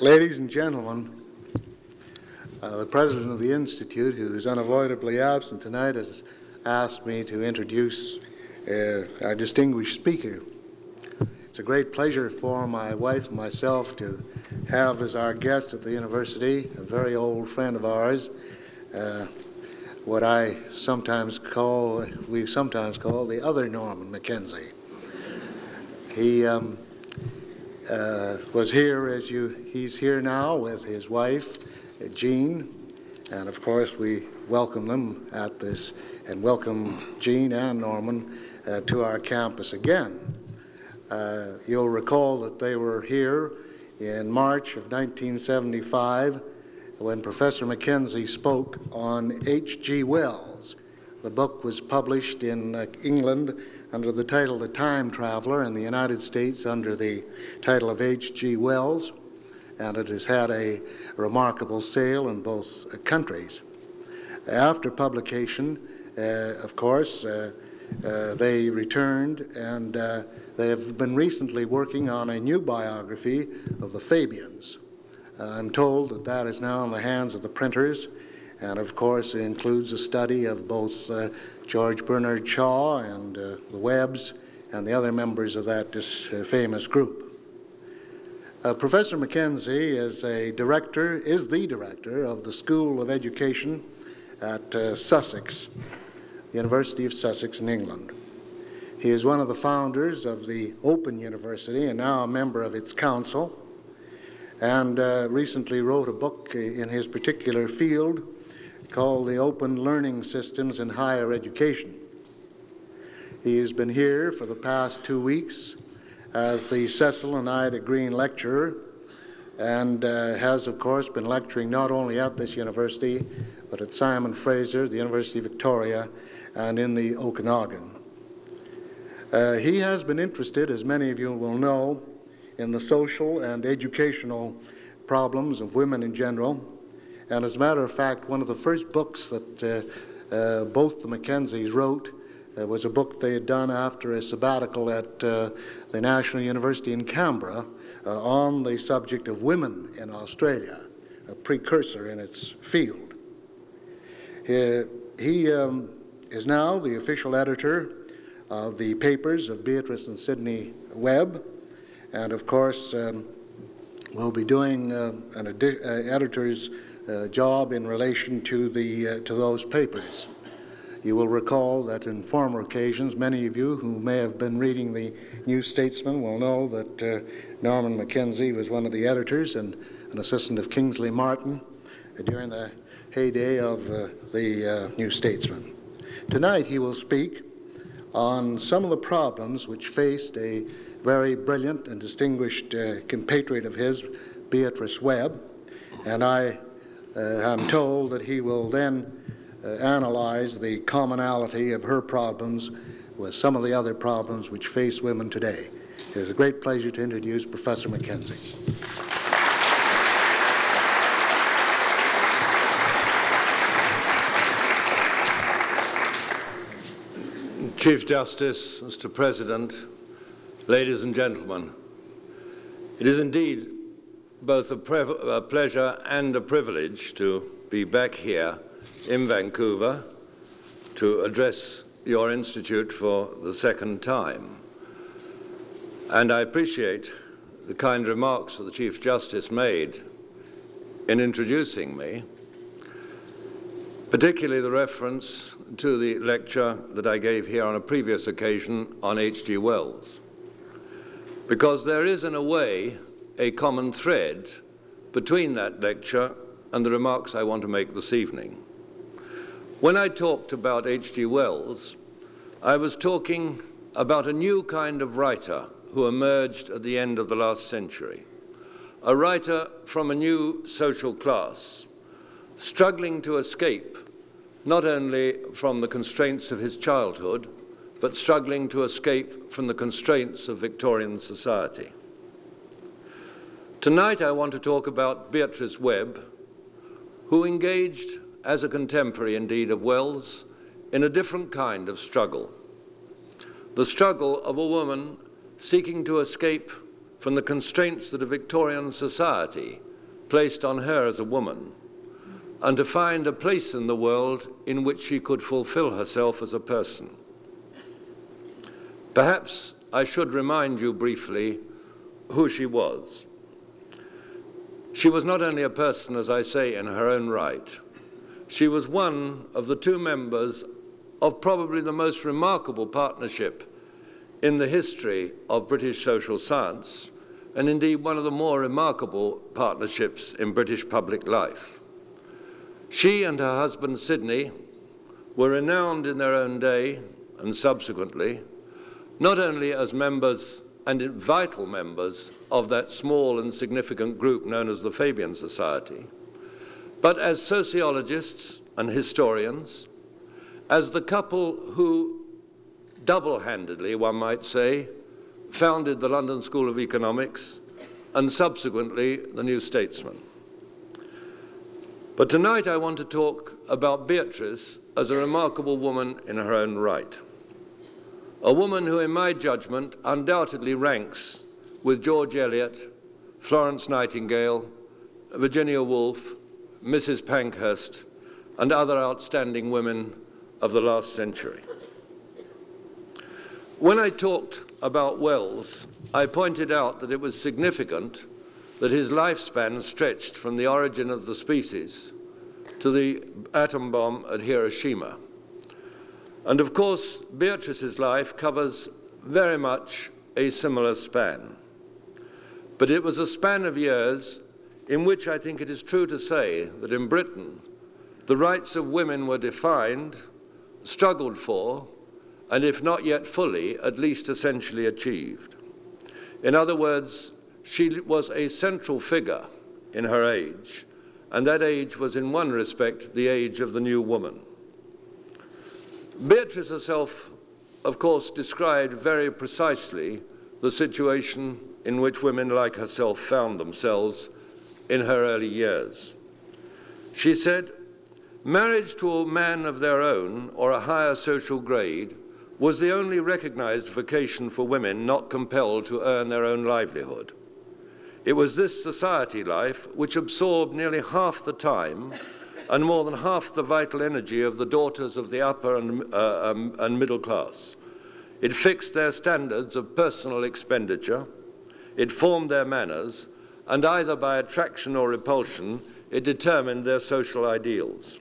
Ladies and gentlemen, the president of the Institute, who is unavoidably absent tonight, has asked me to introduce our distinguished speaker. It's a great pleasure for my wife and myself to have as our guest at the university a very old friend of ours, what we sometimes call the other Norman Mackenzie. He was here he's here now with his wife, Jean, and of course we welcome them at this, and welcome Jean and Norman to our campus again. You'll recall that they were here in March of 1975 when Professor Mackenzie spoke on H.G. Wells. The book was published in England under the title The Time Traveler, in the United States under the title of H.G. Wells, and it has had a remarkable sale in both countries. After publication, of course, they returned, and they have been recently working on a new biography of the Fabians. I'm told that is now in the hands of the printers, and of course it includes a study of both George Bernard Shaw and the Webbs and the other members of that famous group. Professor Mackenzie is the director of the School of Education at Sussex, University of Sussex in England. He is one of the founders of the Open University and now a member of its council, and recently wrote a book in his particular field called The Open Learning Systems in Higher Education. He has been here for the past 2 weeks as the Cecil and Ida Green Lecturer, and has of course been lecturing not only at this university but at Simon Fraser, the University of Victoria, and in the Okanagan. He has been interested, as many of you will know, in the social and educational problems of women in general. And as a matter of fact, one of the first books that both the Mackenzies wrote was a book they had done after a sabbatical at the National University in Canberra on the subject of women in Australia, a precursor in its field. He is now the official editor of the papers of Beatrice and Sidney Webb, and of course will be doing an editor's job in relation to those papers. You will recall that in former occasions, many of you who may have been reading the New Statesman will know that Norman Mackenzie was one of the editors and an assistant of Kingsley Martin during the heyday of the New Statesman. Tonight he will speak on some of the problems which faced a very brilliant and distinguished compatriot of his, Beatrice Webb, and I am told that he will then analyze the commonality of her problems with some of the other problems which face women today. It is a great pleasure to introduce Professor Mackenzie. Chief Justice, Mr. President, ladies and gentlemen, it is indeed both a pleasure and a privilege to be back here in Vancouver to address your institute for the second time. And I appreciate the kind remarks that the Chief Justice made in introducing me, particularly the reference to the lecture that I gave here on a previous occasion on H.G. Wells, because there is, in a way, a common thread between that lecture and the remarks I want to make this evening. When I talked about H.G. Wells, I was talking about a new kind of writer who emerged at the end of the last century, a writer from a new social class, struggling to escape not only from the constraints of his childhood, but struggling to escape from the constraints of Victorian society. Tonight I want to talk about Beatrice Webb, who engaged as a contemporary indeed of Wells in a different kind of struggle. The struggle of a woman seeking to escape from the constraints that a Victorian society placed on her as a woman, and to find a place in the world in which she could fulfill herself as a person. Perhaps I should remind you briefly who she was. She was not only a person, as I say, in her own right. She was one of the two members of probably the most remarkable partnership in the history of British social science, and indeed one of the more remarkable partnerships in British public life. She and her husband Sidney were renowned in their own day and subsequently, not only as members and vital members of that small and significant group known as the Fabian Society, but as sociologists and historians, as the couple who double-handedly, one might say, founded the London School of Economics and subsequently the New Statesman. But tonight I want to talk about Beatrice as a remarkable woman in her own right. A woman who, in my judgment, undoubtedly ranks with George Eliot, Florence Nightingale, Virginia Woolf, Mrs. Pankhurst, and other outstanding women of the last century. When I talked about Wells, I pointed out that it was significant that his lifespan stretched from the origin of the species to the atom bomb at Hiroshima. And of course, Beatrice's life covers very much a similar span. But it was a span of years in which I think it is true to say that in Britain, the rights of women were defined, struggled for, and if not yet fully, at least essentially achieved. In other words, she was a central figure in her age, and that age was in one respect the age of the new woman. Beatrice herself, of course, described very precisely the situation in which women like herself found themselves in her early years. She said, "Marriage to a man of their own or a higher social grade was the only recognized vocation for women not compelled to earn their own livelihood. It was this society life which absorbed nearly half the time and more than half the vital energy of the daughters of the upper and middle class. It fixed their standards of personal expenditure, it formed their manners, and either by attraction or repulsion, it determined their social ideals."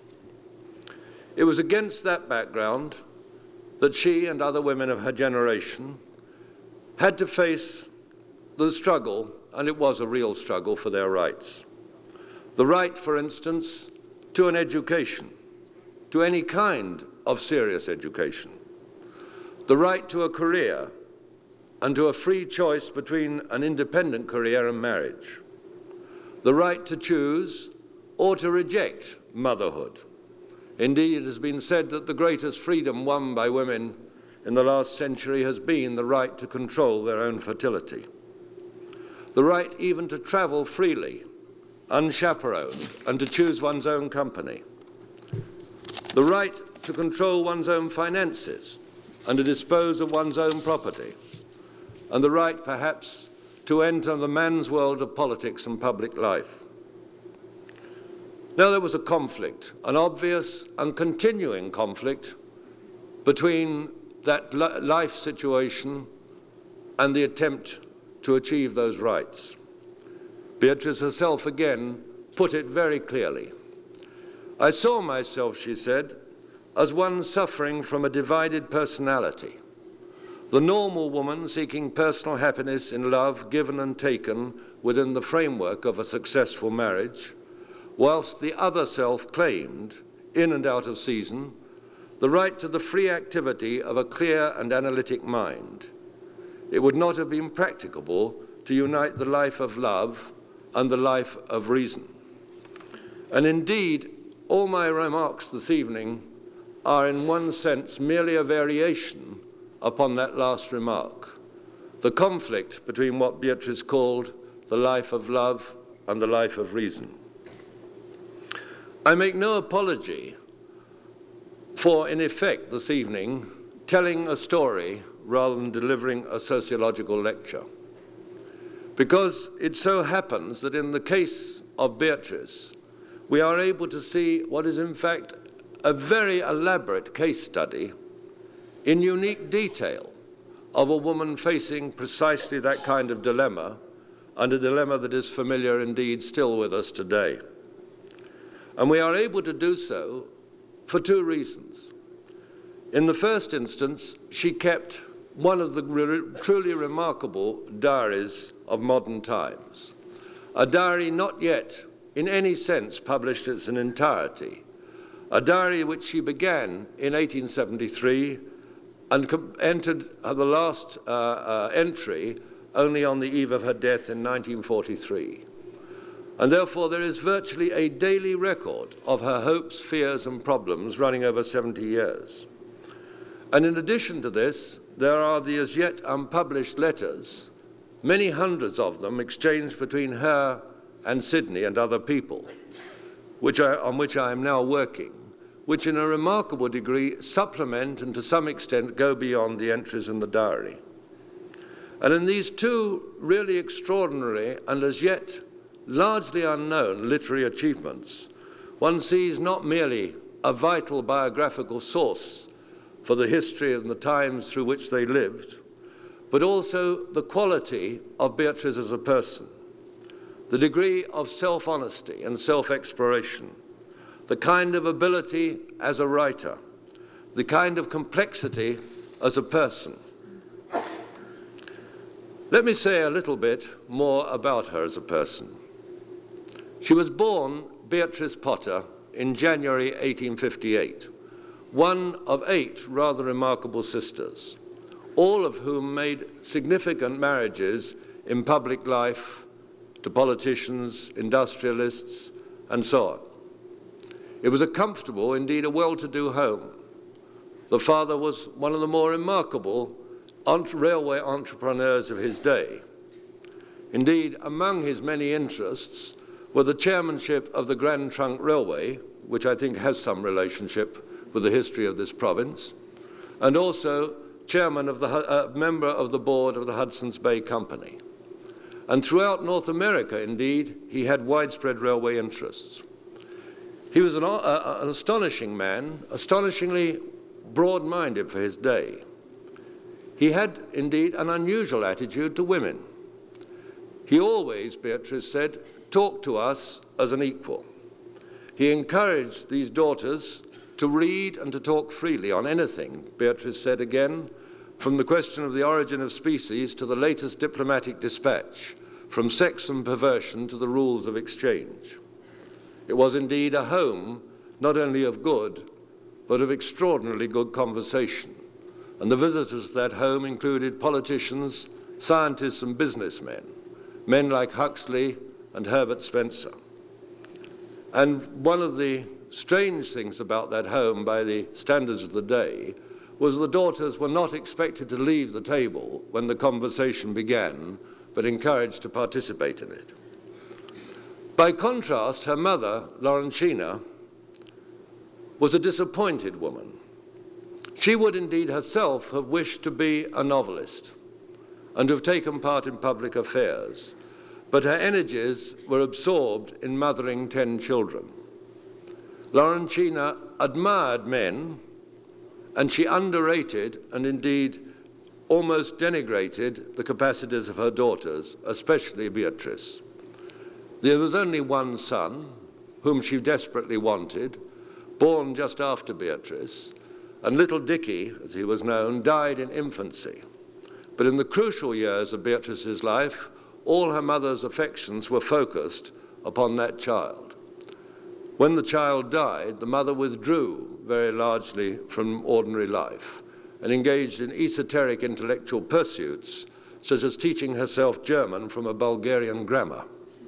It was against that background that she and other women of her generation had to face the struggle, and it was a real struggle, for their rights. The right, for instance, to an education, to any kind of serious education. The right to a career and to a free choice between an independent career and marriage. The right to choose or to reject motherhood. Indeed, it has been said that the greatest freedom won by women in the last century has been the right to control their own fertility. The right even to travel freely, unchaperoned, and to choose one's own company. The right to control one's own finances and to dispose of one's own property. And the right, perhaps, to enter the man's world of politics and public life. Now, there was a conflict, an obvious and continuing conflict between that life situation and the attempt to achieve those rights. Beatrice herself again put it very clearly. "I saw myself," she said, "as one suffering from a divided personality. The normal woman seeking personal happiness in love given and taken within the framework of a successful marriage, whilst the other self claimed, in and out of season, the right to the free activity of a clear and analytic mind. It would not have been practicable to unite the life of love and the life of reason." And indeed, all my remarks this evening are in one sense merely a variation upon that last remark, the conflict between what Beatrice called the life of love and the life of reason. I make no apology for, in effect, this evening, telling a story rather than delivering a sociological lecture. because it so happens that in the case of Beatrice, we are able to see what is in fact a very elaborate case study in unique detail of a woman facing precisely that kind of dilemma, and a dilemma that is familiar indeed still with us today. And we are able to do so for two reasons. In the first instance, she kept one of the truly remarkable diaries of modern times, a diary not yet in any sense published in its entirety, a diary which she began in 1873 and entered the last entry only on the eve of her death in 1943. And therefore there is virtually a daily record of her hopes, fears and problems running over 70 years. And in addition to this, there are the as yet unpublished letters, many hundreds of them exchanged between her and Sydney and other people, on which I am now working, which in a remarkable degree supplement and to some extent go beyond the entries in the diary. And in these two really extraordinary and as yet largely unknown literary achievements, one sees not merely a vital biographical source for the history and the times through which they lived, but also the quality of Beatrice as a person, the degree of self-honesty and self-exploration, the kind of ability as a writer, the kind of complexity as a person. Let me say a little bit more about her as a person. She was born Beatrice Potter in January 1858, one of 8 rather remarkable sisters, all of whom made significant marriages in public life to politicians, industrialists, and so on. It was a comfortable, indeed a well-to-do home. The father was one of the more remarkable railway entrepreneurs of his day. Indeed, among his many interests were the chairmanship of the Grand Trunk Railway, which I think has some relationship with the history of this province, and also chairman of member of the board of the Hudson's Bay Company. And throughout North America, indeed, he had widespread railway interests. He was an astonishing man, astonishingly broad-minded for his day. He had, indeed, an unusual attitude to women. He always, Beatrice said, talked to us as an equal. He encouraged these daughters to read and to talk freely on anything, Beatrice said again, from the question of the origin of species to the latest diplomatic dispatch, from sex and perversion to the rules of exchange. It was indeed a home not only of good, but of extraordinarily good conversation. And the visitors to that home included politicians, scientists and businessmen, men like Huxley and Herbert Spencer. And one of the strange things about that home by the standards of the day was the daughters were not expected to leave the table when the conversation began, but encouraged to participate in it. By contrast, her mother, Laurentina, was a disappointed woman. She would indeed herself have wished to be a novelist and to have taken part in public affairs, but her energies were absorbed in mothering 10 children. Laurentina admired men, and she underrated and indeed almost denigrated the capacities of her daughters, especially Beatrice. There was only one son, whom she desperately wanted, born just after Beatrice, and little Dicky, as he was known, died in infancy. But in the crucial years of Beatrice's life, all her mother's affections were focused upon that child. When the child died, the mother withdrew very largely from ordinary life and engaged in esoteric intellectual pursuits, such as teaching herself German from a Bulgarian grammar.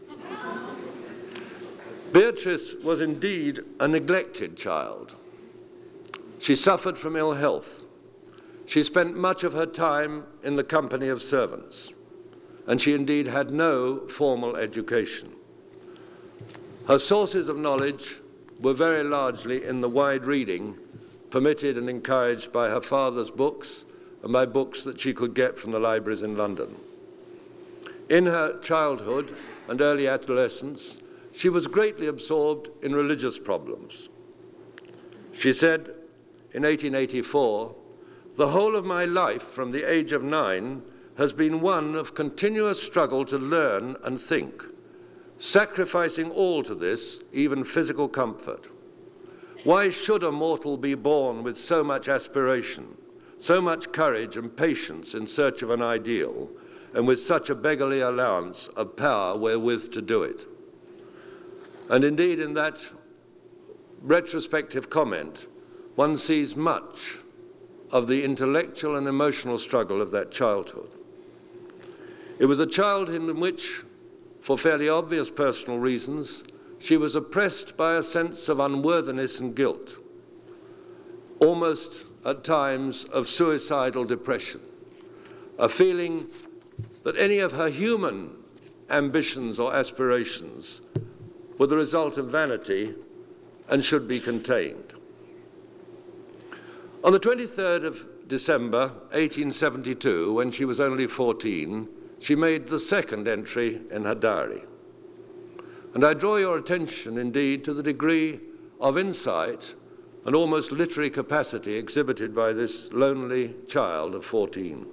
Beatrice was indeed a neglected child. She suffered from ill health. She spent much of her time in the company of servants, and she indeed had no formal education. Her sources of knowledge were very largely in the wide reading permitted and encouraged by her father's books and by books that she could get from the libraries in London. In her childhood and early adolescence, she was greatly absorbed in religious problems. She said in 1884, "The whole of my life from the age of 9 has been one of continuous struggle to learn and think, sacrificing all to this, even physical comfort. Why should a mortal be born with so much aspiration, so much courage and patience in search of an ideal, and with such a beggarly allowance of power wherewith to do it?" And indeed, in that retrospective comment, one sees much of the intellectual and emotional struggle of that childhood. It was a childhood in which, for fairly obvious personal reasons, she was oppressed by a sense of unworthiness and guilt, almost at times of suicidal depression, a feeling that any of her human ambitions or aspirations were the result of vanity and should be contained. On the 23rd of December 1872, when she was only 14, she made the second entry in her diary. And I draw your attention, indeed, to the degree of insight and almost literary capacity exhibited by this lonely child of 14.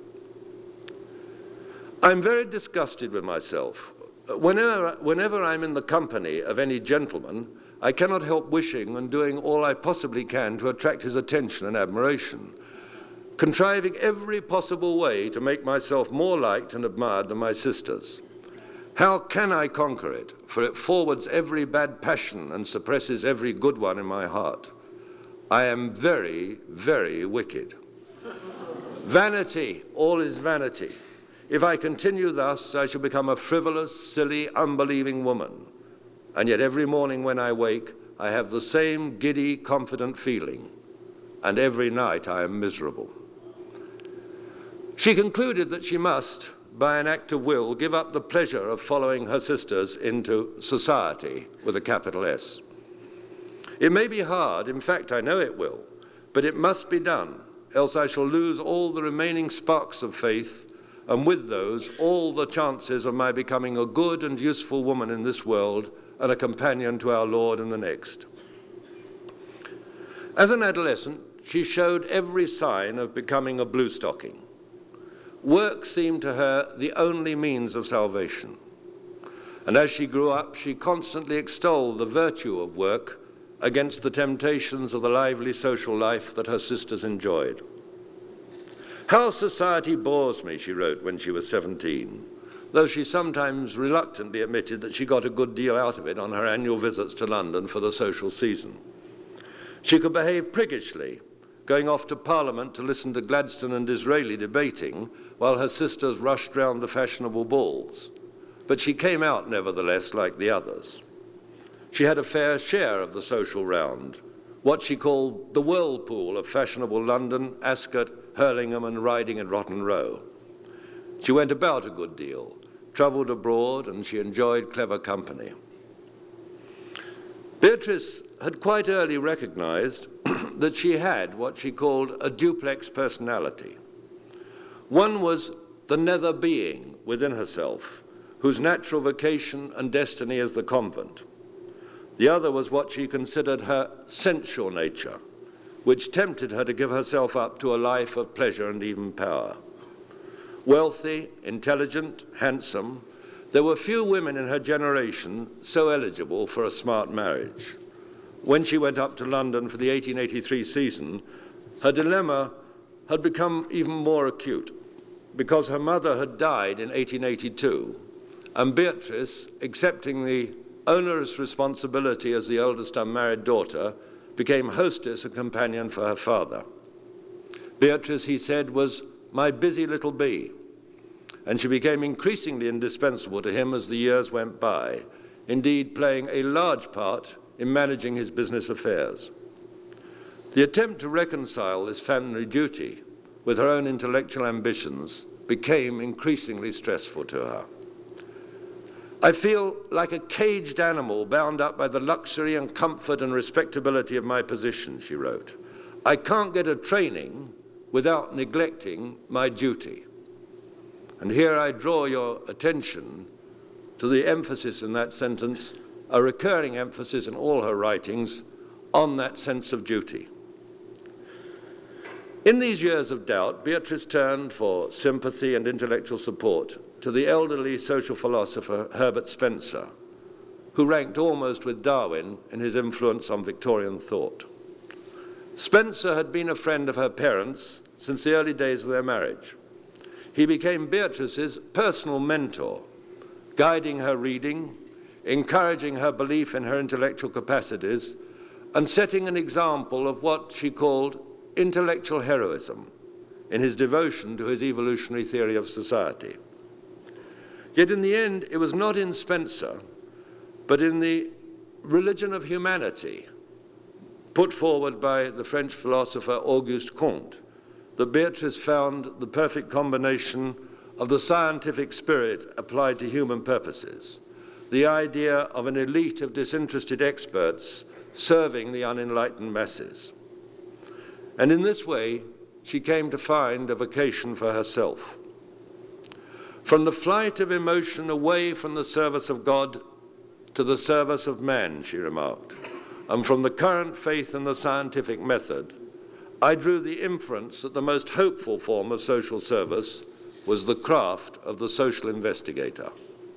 "I'm very disgusted with myself. Whenever I'm in the company of any gentleman, I cannot help wishing and doing all I possibly can to attract his attention and admiration, contriving every possible way to make myself more liked and admired than my sisters. How can I conquer it? For it forwards every bad passion and suppresses every good one in my heart. I am very, very wicked. Vanity, all is vanity. If I continue thus, I shall become a frivolous, silly, unbelieving woman. And yet every morning when I wake, I have the same giddy, confident feeling. And every night I am miserable." She concluded that she must, by an act of will, give up the pleasure of following her sisters into society, with a capital S. "It may be hard, in fact I know it will, but it must be done, else I shall lose all the remaining sparks of faith, and with those all the chances of my becoming a good and useful woman in this world and a companion to our Lord in the next." As an adolescent, she showed every sign of becoming a bluestocking. Work seemed to her the only means of salvation. And as she grew up, she constantly extolled the virtue of work against the temptations of the lively social life that her sisters enjoyed. "How society bores me," she wrote when she was 17, though she sometimes reluctantly admitted that she got a good deal out of it on her annual visits to London for the social season. She could behave priggishly, going off to Parliament to listen to Gladstone and Disraeli debating while her sisters rushed round the fashionable balls. But she came out, nevertheless, like the others. She had a fair share of the social round, what she called the whirlpool of fashionable London, Ascot, Hurlingham and riding in Rotten Row. She went about a good deal, travelled abroad, and she enjoyed clever company. Beatrice had quite early recognized that she had what she called a duplex personality. One was the nether being within herself, whose natural vocation and destiny is the convent. The other was what she considered her sensual nature, which tempted her to give herself up to a life of pleasure and even power. Wealthy, intelligent, handsome, there were few women in her generation so eligible for a smart marriage. When she went up to London for the 1883 season, her dilemma had become even more acute, because her mother had died in 1882, and Beatrice, accepting the onerous responsibility as the oldest unmarried daughter, became hostess and companion for her father. Beatrice, he said, was my busy little bee, and she became increasingly indispensable to him as the years went by, indeed playing a large part in managing his business affairs. The attempt to reconcile this family duty with her own intellectual ambitions became increasingly stressful to her. "I feel like a caged animal bound up by the luxury and comfort and respectability of my position," she wrote. "I can't get a training without neglecting my duty." And here I draw your attention to the emphasis in that sentence, a recurring emphasis in all her writings, on that sense of duty. In these years of doubt, Beatrice turned for sympathy and intellectual support to the elderly social philosopher Herbert Spencer, who ranked almost with Darwin in his influence on Victorian thought. Spencer had been a friend of her parents since the early days of their marriage. He became Beatrice's personal mentor, guiding her reading, encouraging her belief in her intellectual capacities, and setting an example of what she called intellectual heroism in his devotion to his evolutionary theory of society. Yet in the end, it was not in Spencer, but in the religion of humanity put forward by the French philosopher Auguste Comte that Beatrice found the perfect combination of the scientific spirit applied to human purposes, the idea of an elite of disinterested experts serving the unenlightened masses. And in this way, she came to find a vocation for herself. From the flight of emotion away from the service of God to the service of man, she remarked, and from the current faith in the scientific method, I drew the inference that the most hopeful form of social service was the craft of the social investigator.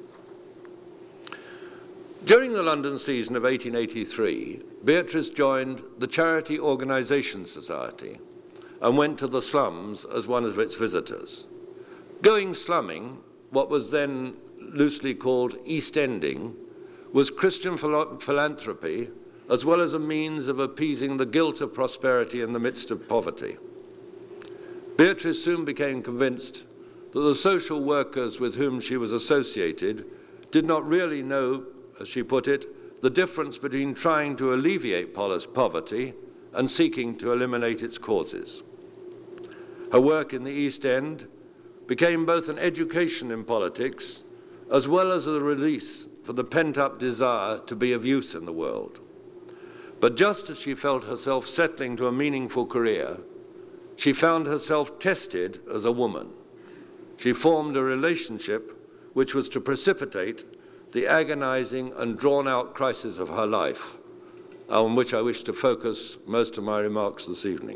During the London season of 1883, Beatrice joined the Charity Organisation Society and went to the slums as one of its visitors. Going slumming, what was then loosely called East Ending, was Christian philanthropy as well as a means of appeasing the guilt of prosperity in the midst of poverty. Beatrice soon became convinced that the social workers with whom she was associated did not really know, as she put it, the difference between trying to alleviate poverty and seeking to eliminate its causes. Her work in the East End became both an education in politics as well as a release for the pent-up desire to be of use in the world. But just as she felt herself settling to a meaningful career, she found herself tested as a woman. She formed a relationship which was to precipitate the agonizing and drawn-out crisis of her life, on which I wish to focus most of my remarks this evening.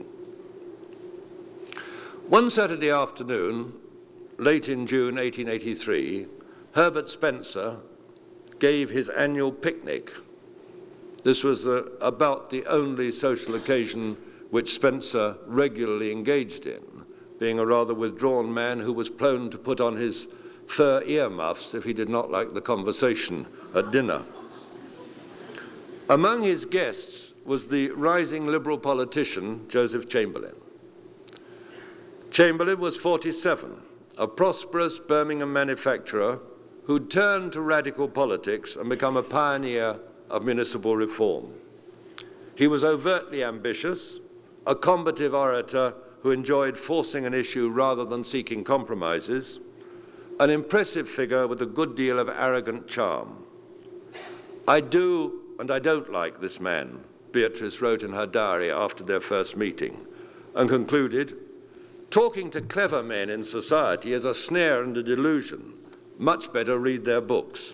One Saturday afternoon, late in June 1883, Herbert Spencer gave his annual picnic. This was about the only social occasion which Spencer regularly engaged in, being a rather withdrawn man who was prone to put on his fur earmuffs if he did not like the conversation at dinner. Among his guests was the rising Liberal politician Joseph Chamberlain. Chamberlain was 47, a prosperous Birmingham manufacturer who'd turned to radical politics and become a pioneer of municipal reform. He was overtly ambitious, a combative orator who enjoyed forcing an issue rather than seeking compromises, an impressive figure with a good deal of arrogant charm. I do and I don't like this man, Beatrice wrote in her diary after their first meeting, and concluded, talking to clever men in society is a snare and a delusion. Much better read their books.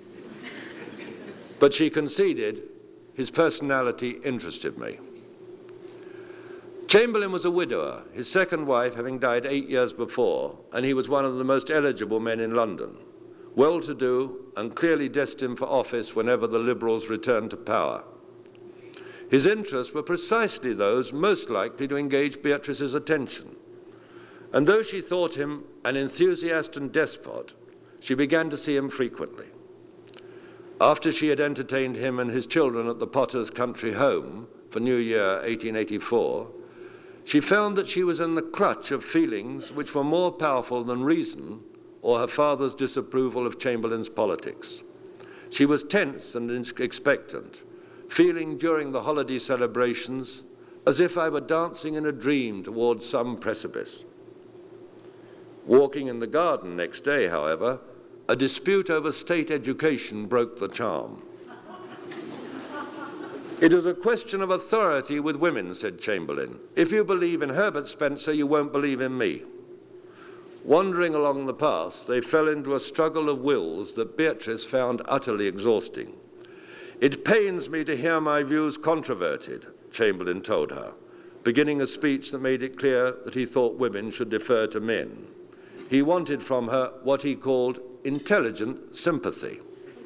But she conceded his personality interested me. Chamberlain was a widower, his second wife having died 8 years before, and he was one of the most eligible men in London, well-to-do and clearly destined for office whenever the Liberals returned to power. His interests were precisely those most likely to engage Beatrice's attention, and though she thought him an enthusiast and despot, she began to see him frequently. After she had entertained him and his children at the Potter's country home for New Year 1884, she found that she was in the clutch of feelings which were more powerful than reason or her father's disapproval of Chamberlain's politics. She was tense and expectant, feeling during the holiday celebrations as if I were dancing in a dream towards some precipice. Walking in the garden next day, however, a dispute over state education broke the charm. It is a question of authority with women, said Chamberlain. If you believe in Herbert Spencer, you won't believe in me. Wandering along the path, they fell into a struggle of wills that Beatrice found utterly exhausting. "It pains me to hear my views controverted," Chamberlain told her, beginning a speech that made it clear that he thought women should defer to men. He wanted from her what he called intelligent sympathy.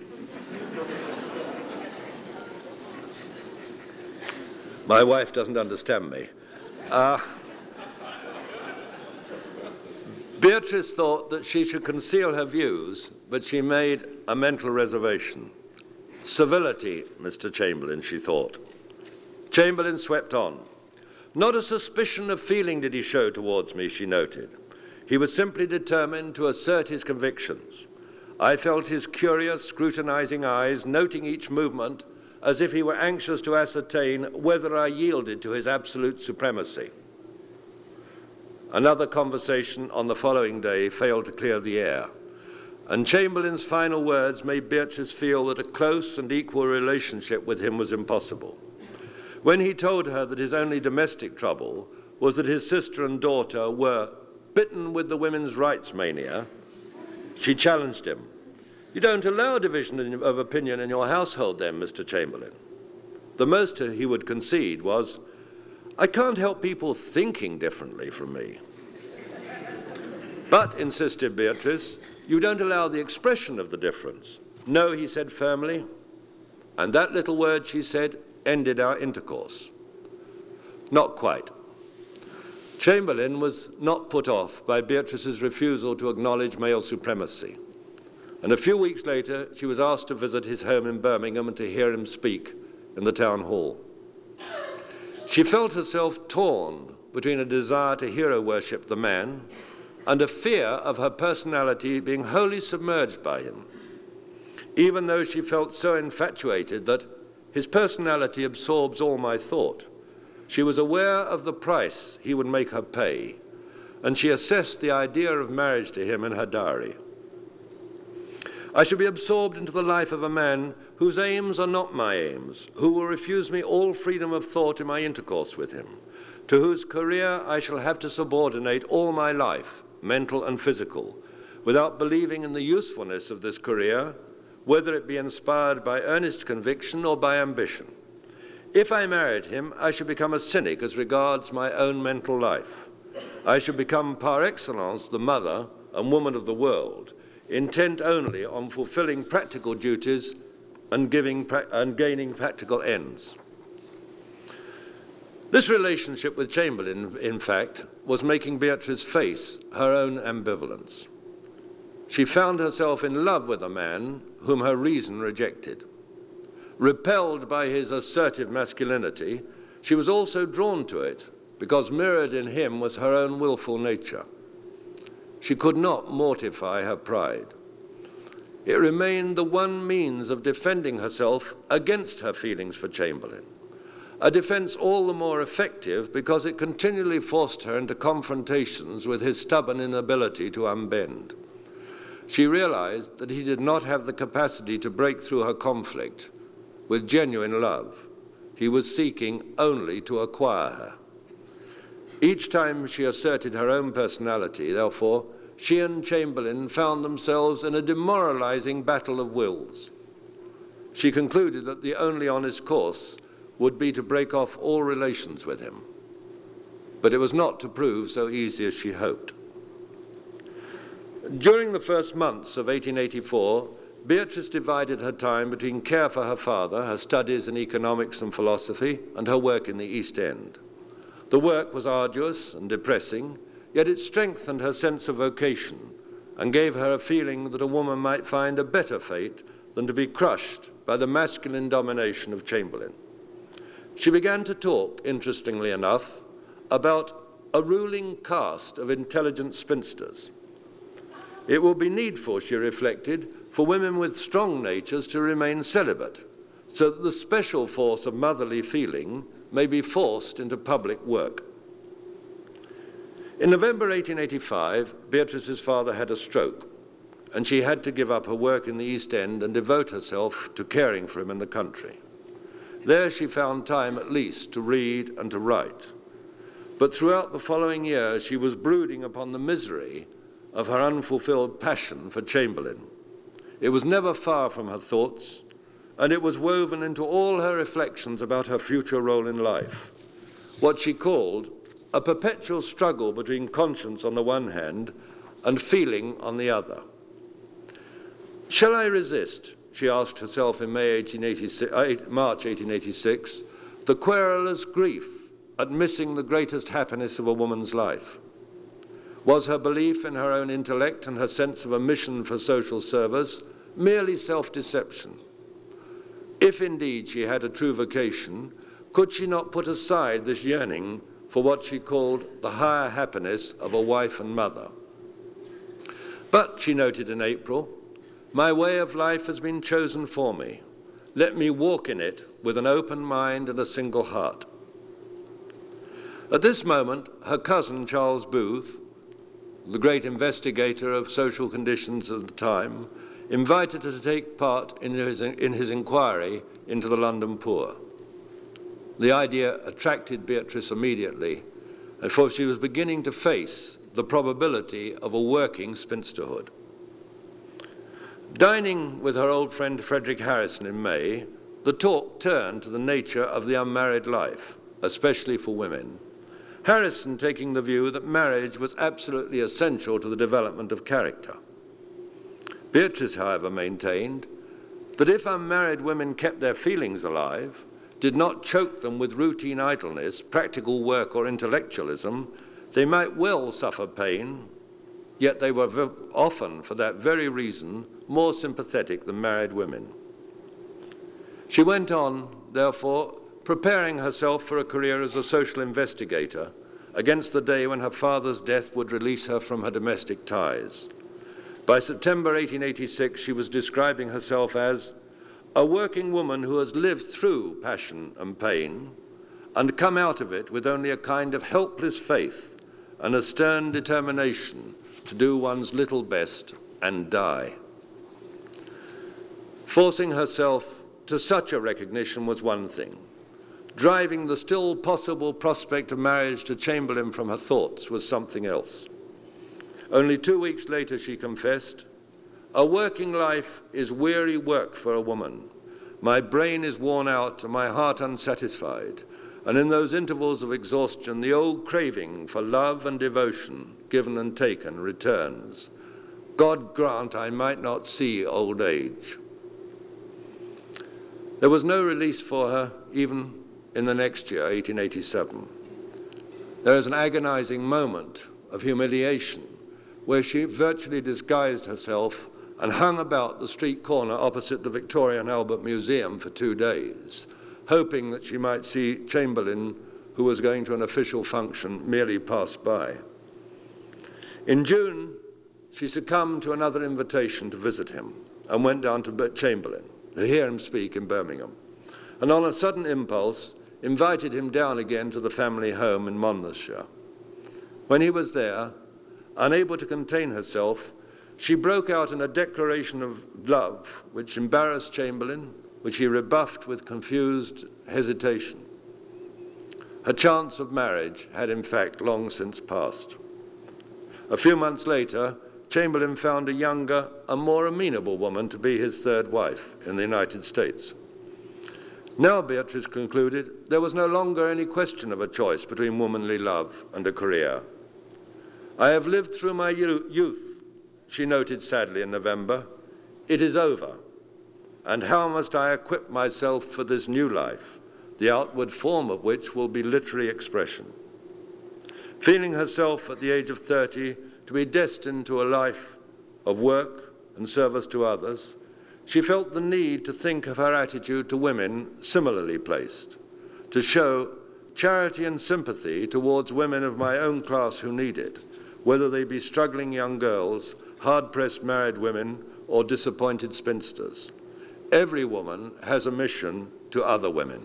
My wife doesn't understand me. Beatrice thought that she should conceal her views, but she made a mental reservation. "Civility, Mr. Chamberlain," she thought. Chamberlain swept on. "Not a suspicion of feeling did he show towards me," she noted. "He was simply determined to assert his convictions. I felt his curious, scrutinizing eyes noting each movement as if he were anxious to ascertain whether I yielded to his absolute supremacy." Another conversation on the following day failed to clear the air, and Chamberlain's final words made Beatrice feel that a close and equal relationship with him was impossible. When he told her that his only domestic trouble was that his sister and daughter were bitten with the women's rights mania, she challenged him. "You don't allow division of opinion in your household then, Mr. Chamberlain?" The most he would concede was, "I can't help people thinking differently from me." "But," insisted Beatrice, "you don't allow the expression of the difference." "No," he said firmly. And that little word, she said, ended our intercourse. Not quite. Chamberlain was not put off by Beatrice's refusal to acknowledge male supremacy. And a few weeks later, she was asked to visit his home in Birmingham and to hear him speak in the town hall. She felt herself torn between a desire to hero worship the man and a fear of her personality being wholly submerged by him, even though she felt so infatuated that his personality absorbs all my thought. She was aware of the price he would make her pay, and she assessed the idea of marriage to him in her diary. "I should be absorbed into the life of a man whose aims are not my aims, who will refuse me all freedom of thought in my intercourse with him, to whose career I shall have to subordinate all my life, mental and physical, without believing in the usefulness of this career, whether it be inspired by earnest conviction or by ambition. If I married him, I should become a cynic as regards my own mental life. I should become par excellence the mother and woman of the world, intent only on fulfilling practical duties and gaining practical ends." This relationship with Chamberlain, in fact, was making Beatrice face her own ambivalence. She found herself in love with a man whom her reason rejected. Repelled by his assertive masculinity, she was also drawn to it because mirrored in him was her own willful nature. She could not mortify her pride. It remained the one means of defending herself against her feelings for Chamberlain, a defense all the more effective because it continually forced her into confrontations with his stubborn inability to unbend. She realized that he did not have the capacity to break through her conflict with genuine love. He was seeking only to acquire her. Each time she asserted her own personality, therefore, she and Chamberlain found themselves in a demoralizing battle of wills. She concluded that the only honest course would be to break off all relations with him. But it was not to prove so easy as she hoped. During the first months of 1884, Beatrice divided her time between care for her father, her studies in economics and philosophy, and her work in the East End. The work was arduous and depressing, yet it strengthened her sense of vocation and gave her a feeling that a woman might find a better fate than to be crushed by the masculine domination of Chamberlain. She began to talk, interestingly enough, about a ruling caste of intelligent spinsters. It will be needful, she reflected, for women with strong natures to remain celibate, so that the special force of motherly feeling may be forced into public work. In November 1885, Beatrice's father had a stroke, and she had to give up her work in the East End and devote herself to caring for him in the country. There she found time at least to read and to write. But throughout the following year, she was brooding upon the misery of her unfulfilled passion for Chamberlain. It was never far from her thoughts, and it was woven into all her reflections about her future role in life, what she called a perpetual struggle between conscience on the one hand and feeling on the other. Shall I resist, she asked herself in March 1886, the querulous grief at missing the greatest happiness of a woman's life? Was her belief in her own intellect and her sense of a mission for social service merely self-deception? If indeed she had a true vocation, could she not put aside this yearning for what she called the higher happiness of a wife and mother? But, she noted in April, my way of life has been chosen for me. Let me walk in it with an open mind and a single heart. At this moment, her cousin Charles Booth, the great investigator of social conditions of the time, invited her to take part in his inquiry into the London poor. The idea attracted Beatrice immediately, for she was beginning to face the probability of a working spinsterhood. Dining with her old friend Frederick Harrison in May, the talk turned to the nature of the unmarried life, especially for women, Harrison taking the view that marriage was absolutely essential to the development of character. Beatrice, however, maintained that if unmarried women kept their feelings alive, did not choke them with routine idleness, practical work, or intellectualism, they might well suffer pain, yet they were often, for that very reason, more sympathetic than married women. She went on, therefore, preparing herself for a career as a social investigator against the day when her father's death would release her from her domestic ties. By September 1886, she was describing herself as a working woman who has lived through passion and pain and come out of it with only a kind of helpless faith and a stern determination to do one's little best and die. Forcing herself to such a recognition was one thing. Driving the still possible prospect of marriage to Chamberlain from her thoughts was something else. Only 2 weeks later, she confessed, "A working life is weary work for a woman. My brain is worn out and my heart unsatisfied, and in those intervals of exhaustion, the old craving for love and devotion, given and taken, returns. God grant I might not see old age." There was no release for her even in the next year, 1887. There is an agonizing moment of humiliation where she virtually disguised herself and hung about the street corner opposite the Victoria and Albert Museum for 2 days, hoping that she might see Chamberlain, who was going to an official function, merely pass by. In June, she succumbed to another invitation to visit him and went down to Chamberlain to hear him speak in Birmingham, and on a sudden impulse, invited him down again to the family home in Monmouthshire. When he was there, unable to contain herself, she broke out in a declaration of love which embarrassed Chamberlain, which he rebuffed with confused hesitation. Her chance of marriage had in fact long since passed. A few months later, Chamberlain found a younger and more amenable woman to be his third wife in the United States. Now, Beatrice concluded, there was no longer any question of a choice between womanly love and a career. "I have lived through my youth," she noted sadly in November. "It is over. And how must I equip myself for this new life, the outward form of which will be literary expression?" Feeling herself at the age of 30 to be destined to a life of work and service to others, she felt the need to think of her attitude to women similarly placed, to show charity and sympathy towards women of my own class who need it, whether they be struggling young girls, hard-pressed married women, or disappointed spinsters. Every woman has a mission to other women.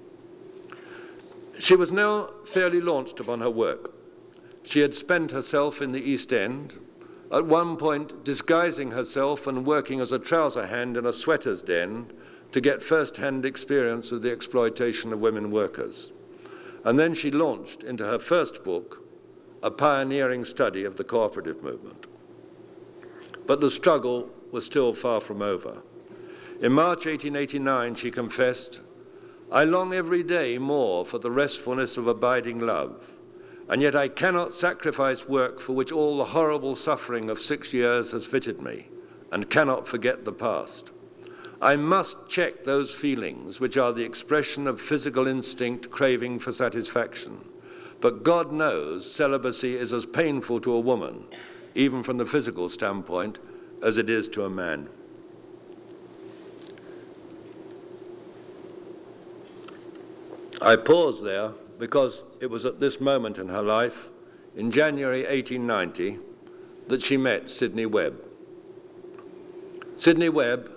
She was now fairly launched upon her work. She had spent herself in the East End, at one point disguising herself and working as a trouser hand in a sweater's den to get first-hand experience of the exploitation of women workers. And then she launched into her first book, a pioneering study of the cooperative movement. but the struggle was still far from over. In March 1889, she confessed, "I long every day more for the restfulness of abiding love, and yet I cannot sacrifice work for which all the horrible suffering of 6 years has fitted me, and cannot forget the past. I must check those feelings which are the expression of physical instinct craving for satisfaction. But God knows celibacy is as painful to a woman, even from the physical standpoint, as it is to a man." I pause there because it was at this moment in her life, in January 1890, that she met Sidney Webb. Sidney Webb,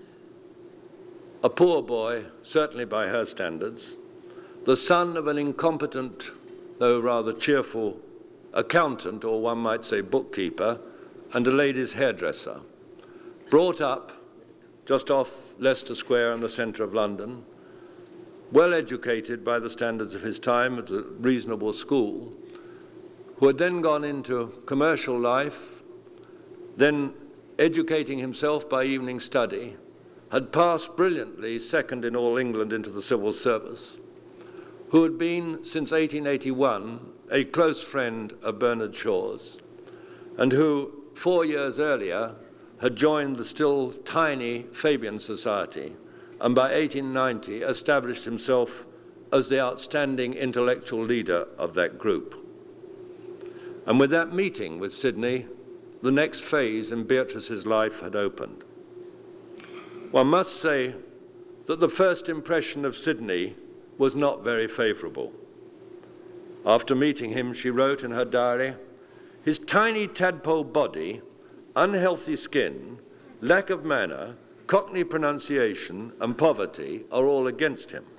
a poor boy, certainly by her standards, the son of an incompetent, though rather cheerful, accountant, or one might say bookkeeper, and a ladies' hairdresser, brought up just off Leicester Square in the centre of London, well educated by the standards of his time at a reasonable school, who had then gone into commercial life, then educating himself by evening study, had passed brilliantly second in all England into the civil service, who had been, since 1881, a close friend of Bernard Shaw's, and who, 4 years earlier, had joined the still tiny Fabian Society, and by 1890 established himself as the outstanding intellectual leader of that group. And with that meeting with Sidney, the next phase in Beatrice's life had opened. One must say that the first impression of Sidney was not very favourable. After meeting him, she wrote in her diary, "His tiny tadpole body, unhealthy skin, lack of manner, Cockney pronunciation and poverty are all against him."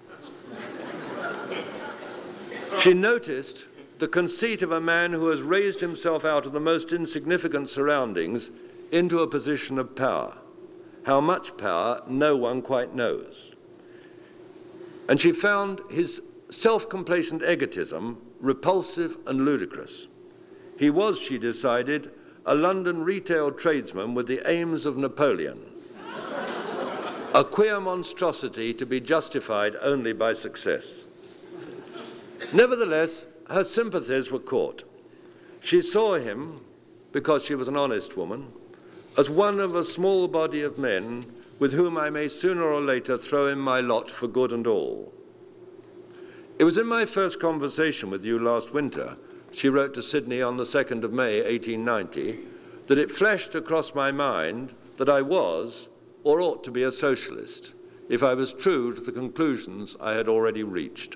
She noticed the conceit of a man who has raised himself out of the most insignificant surroundings into a position of power. How much power, no one quite knows. And she found his self-complacent egotism repulsive and ludicrous. He was, she decided, a London retail tradesman with the aims of Napoleon. A queer monstrosity to be justified only by success. Nevertheless, her sympathies were caught. She saw him, because she was an honest woman, as one of a small body of men with whom I may sooner or later throw in my lot for good and all. "It was in my first conversation with you last winter," she wrote to Sidney on the 2nd of May, 1890, "that it flashed across my mind that I was, or ought to be, a socialist, if I was true to the conclusions I had already reached."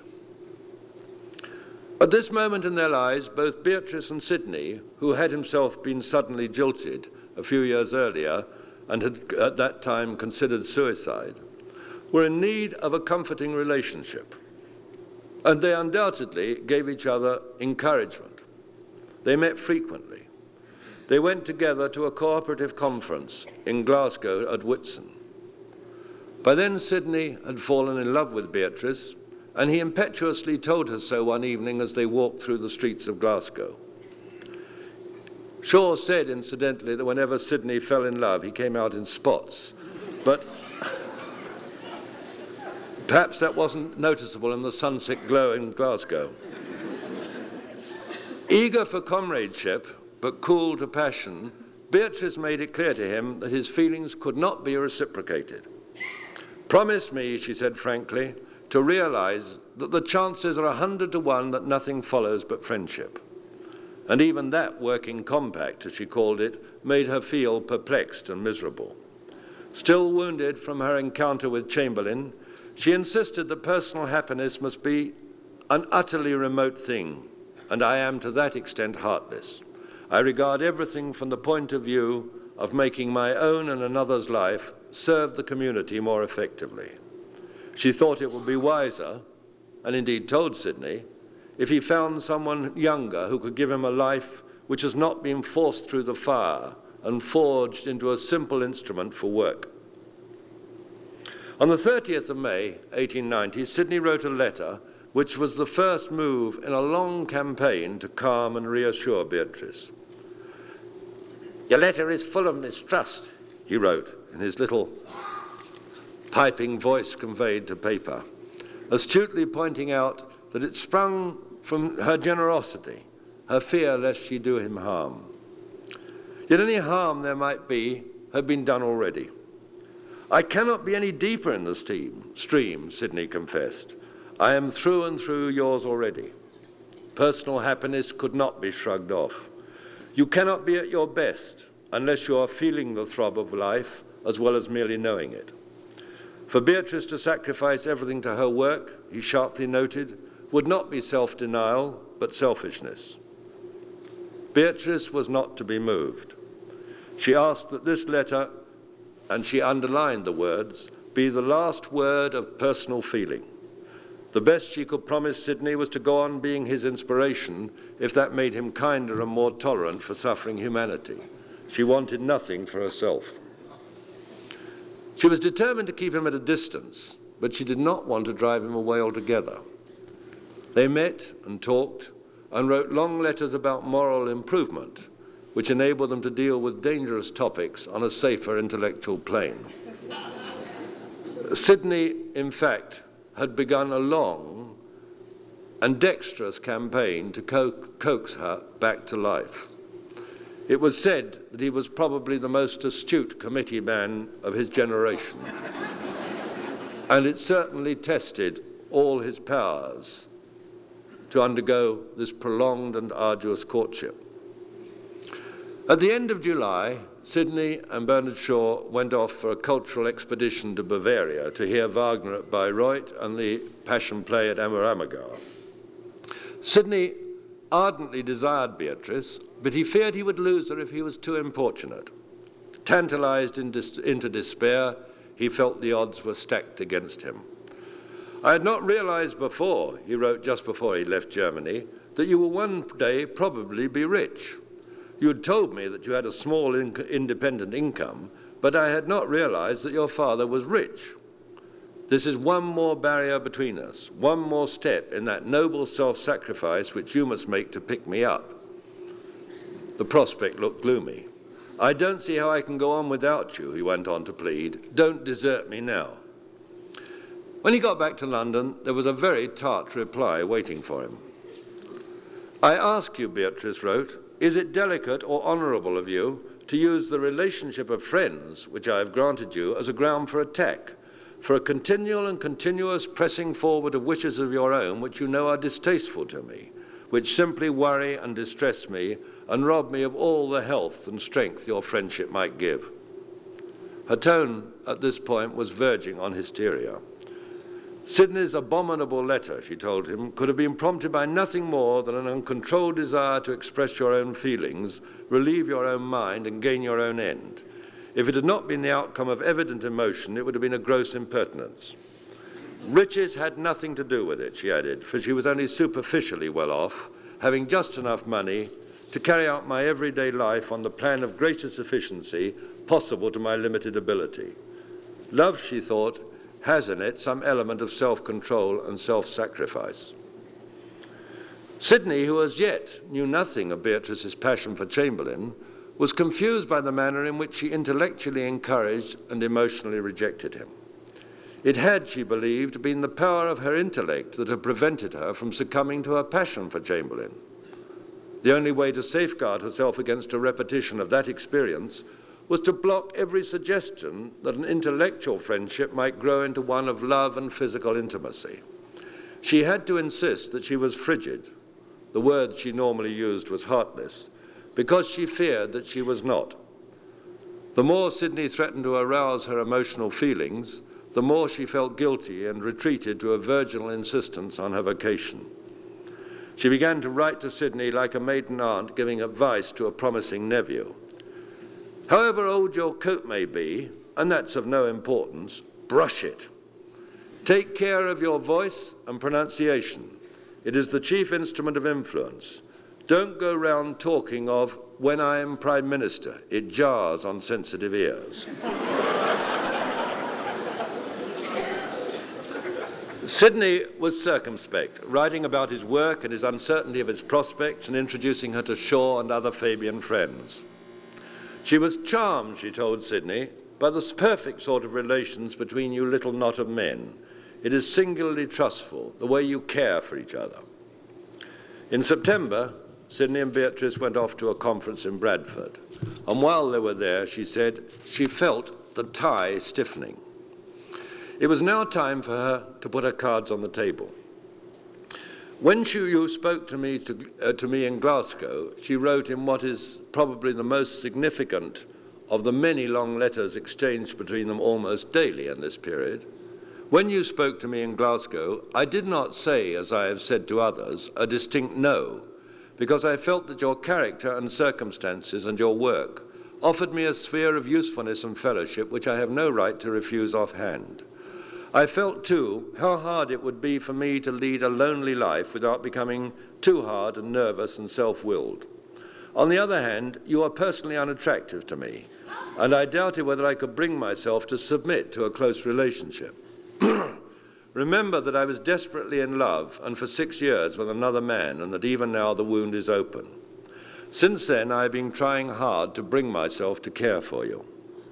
At this moment in their lives, both Beatrice and Sidney, who had himself been suddenly jilted a few years earlier and had at that time considered suicide, were in need of a comforting relationship, and they undoubtedly gave each other encouragement. They met frequently. They went together to a cooperative conference in Glasgow at Whitsun. By then Sidney had fallen in love with Beatrice, and he impetuously told her so one evening as they walked through the streets of Glasgow. Shaw said, incidentally, that whenever Sidney fell in love, he came out in spots, but perhaps that wasn't noticeable in the sunset glow in Glasgow. Eager for comradeship, but cool to passion, Beatrice made it clear to him that his feelings could not be reciprocated. "Promise me," she said frankly, "to realize that the chances are 100 to 1 that nothing follows but friendship." And even that working compact, as she called it, made her feel perplexed and miserable. Still wounded from her encounter with Chamberlain, she insisted that personal happiness must be an utterly remote thing, and I am to that extent heartless. I regard everything from the point of view of making my own and another's life serve the community more effectively. She thought it would be wiser, and indeed told Sidney, if he found someone younger who could give him a life which has not been forced through the fire and forged into a simple instrument for work. On the 30th of May, 1890, Sidney wrote a letter which was the first move in a long campaign to calm and reassure Beatrice. Your letter is full of mistrust, he wrote, in his little piping voice conveyed to paper, astutely pointing out that it sprung from her generosity, her fear lest she do him harm. Yet any harm there might be had been done already. I cannot be any deeper in the stream, Sidney confessed. I am through and through yours already. Personal happiness could not be shrugged off. You cannot be at your best unless you are feeling the throb of life as well as merely knowing it. For Beatrice to sacrifice everything to her work, he sharply noted, would not be self-denial, but selfishness. Beatrice was not to be moved. She asked that this letter, and she underlined the words, be the last word of personal feeling. The best she could promise Sidney was to go on being his inspiration if that made him kinder and more tolerant for suffering humanity. She wanted nothing for herself. She was determined to keep him at a distance, but she did not want to drive him away altogether. They met and talked and wrote long letters about moral improvement, which enabled them to deal with dangerous topics on a safer intellectual plane. Sidney, in fact, had begun a long and dexterous campaign to coax her back to life. It was said that he was probably the most astute committee man of his generation, and it certainly tested all his powers to undergo this prolonged and arduous courtship. At the end of July, Sidney and Bernard Shaw went off for a cultural expedition to Bavaria to hear Wagner at Bayreuth and the Passion Play at Ammeramagar. Sidney ardently desired Beatrice, but he feared he would lose her if he was too importunate. Tantalized into despair, he felt the odds were stacked against him. I had not realized before, he wrote just before he left Germany, that you will one day probably be rich. You had told me that you had a small independent income, but I had not realized that your father was rich. This is one more barrier between us, one more step in that noble self-sacrifice which you must make to pick me up. The prospect looked gloomy. I don't see how I can go on without you, he went on to plead. Don't desert me now. When he got back to London, there was a very tart reply waiting for him. I ask you, Beatrice wrote, is it delicate or honourable of you to use the relationship of friends, which I have granted you, as a ground for attack, for a continual and continuous pressing forward of wishes of your own which you know are distasteful to me, which simply worry and distress me and rob me of all the health and strength your friendship might give? Her tone at this point was verging on hysteria. Sidney's abominable letter, she told him, could have been prompted by nothing more than an uncontrolled desire to express your own feelings, relieve your own mind, and gain your own end. If it had not been the outcome of evident emotion, it would have been a gross impertinence. Riches had nothing to do with it, she added, for she was only superficially well off, having just enough money to carry out my everyday life on the plan of greatest efficiency possible to my limited ability. Love, she thought, has in it some element of self-control and self-sacrifice. Sidney, who as yet knew nothing of Beatrice's passion for Chamberlain, was confused by the manner in which she intellectually encouraged and emotionally rejected him. It had, she believed, been the power of her intellect that had prevented her from succumbing to her passion for Chamberlain. The only way to safeguard herself against a repetition of that experience was to block every suggestion that an intellectual friendship might grow into one of love and physical intimacy. She had to insist that she was frigid. The word she normally used was heartless, because she feared that she was not. The more Sidney threatened to arouse her emotional feelings, the more she felt guilty and retreated to a virginal insistence on her vocation. She began to write to Sidney like a maiden aunt giving advice to a promising nephew. However old your coat may be, and that's of no importance, brush it. Take care of your voice and pronunciation. It is the chief instrument of influence. Don't go round talking of when I am Prime Minister. It jars on sensitive ears. Sidney was circumspect, writing about his work and his uncertainty of his prospects and introducing her to Shaw and other Fabian friends. She was charmed, she told Sidney, by the perfect sort of relations between you little knot of men. It is singularly trustful, the way you care for each other. In September, Sidney and Beatrice went off to a conference in Bradford, and while they were there, she said she felt the tie stiffening. It was now time for her to put her cards on the table. When you spoke to me in Glasgow, she wrote in what is probably the most significant of the many long letters exchanged between them almost daily in this period. When you spoke to me in Glasgow, I did not say, as I have said to others, a distinct no, because I felt that your character and circumstances and your work offered me a sphere of usefulness and fellowship which I have no right to refuse offhand. I felt, too, how hard it would be for me to lead a lonely life without becoming too hard and nervous and self-willed. On the other hand, you are personally unattractive to me, and I doubted whether I could bring myself to submit to a close relationship. Remember that I was desperately in love, and for 6 years, with another man, and that even now the wound is open. Since then, I have been trying hard to bring myself to care for you.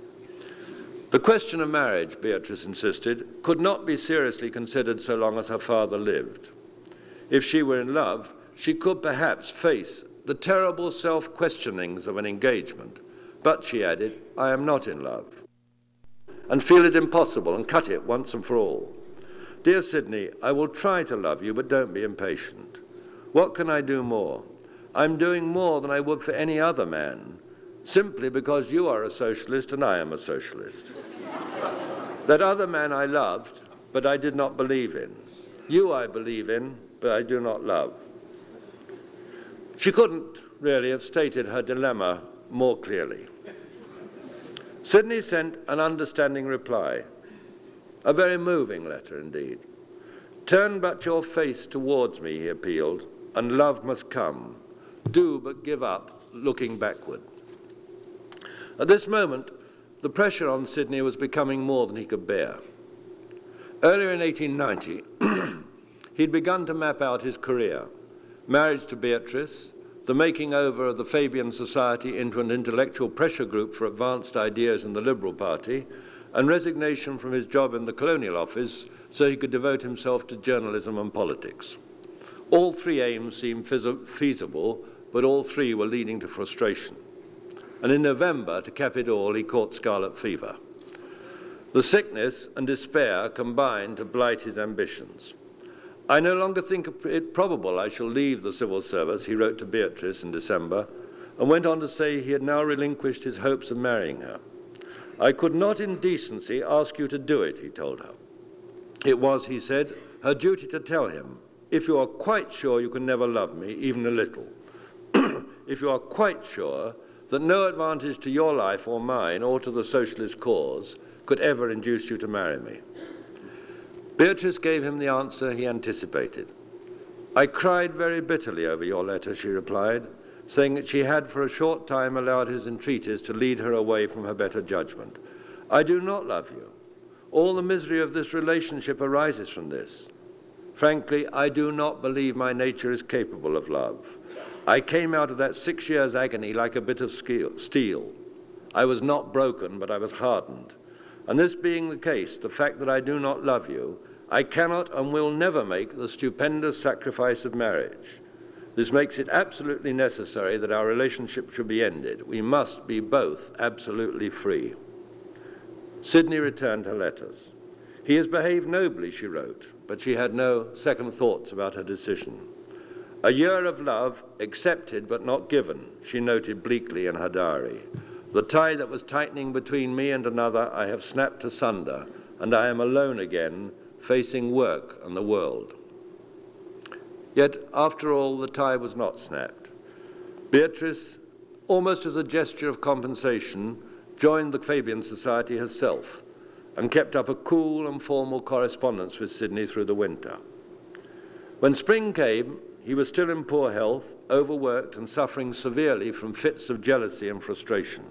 The question of marriage, Beatrice insisted, could not be seriously considered so long as her father lived. If she were in love, she could perhaps face the terrible self-questionings of an engagement. But, she added, I am not in love, and feel it impossible, and cut it once and for all. Dear Sidney, I will try to love you, but don't be impatient. What can I do more? I'm doing more than I would for any other man, simply because you are a socialist and I am a socialist. That other man I loved, but I did not believe in. You I believe in, but I do not love. She couldn't really have stated her dilemma more clearly. Sidney sent an understanding reply, a very moving letter indeed. Turn but your face towards me, he appealed, and love must come. Do but give up looking backward. At this moment, the pressure on Sidney was becoming more than he could bear. Earlier in 1890, he'd begun to map out his career: marriage to Beatrice, the making over of the Fabian Society into an intellectual pressure group for advanced ideas in the Liberal Party, and resignation from his job in the Colonial Office so he could devote himself to journalism and politics. All three aims seemed feasible, but all three were leading to frustration. And in November, to cap it all, he caught scarlet fever. The sickness and despair combined to blight his ambitions. I no longer think it probable I shall leave the civil service, he wrote to Beatrice in December, and went on to say he had now relinquished his hopes of marrying her. I could not in decency ask you to do it, he told her. It was, he said, her duty to tell him, if you are quite sure you can never love me, even a little, if you are quite sure that no advantage to your life or mine or to the socialist cause could ever induce you to marry me. Beatrice gave him the answer he anticipated. I cried very bitterly over your letter, she replied, saying that she had for a short time allowed his entreaties to lead her away from her better judgment. I do not love you. All the misery of this relationship arises from this. Frankly, I do not believe my nature is capable of love. I came out of that 6 years' agony like a bit of steel. I was not broken, but I was hardened. And this being the case, the fact that I do not love you, I cannot and will never make the stupendous sacrifice of marriage. This makes it absolutely necessary that our relationship should be ended. We must be both absolutely free. Sidney returned her letters. He has behaved nobly, she wrote, but she had no second thoughts about her decision. A year of love, accepted but not given, she noted bleakly in her diary. The tie that was tightening between me and another I have snapped asunder, and I am alone again, facing work and the world. Yet, after all, the tie was not snapped. Beatrice, almost as a gesture of compensation, joined the Fabian Society herself and kept up a cool and formal correspondence with Sidney through the winter. When spring came, he was still in poor health, overworked and suffering severely from fits of jealousy and frustration.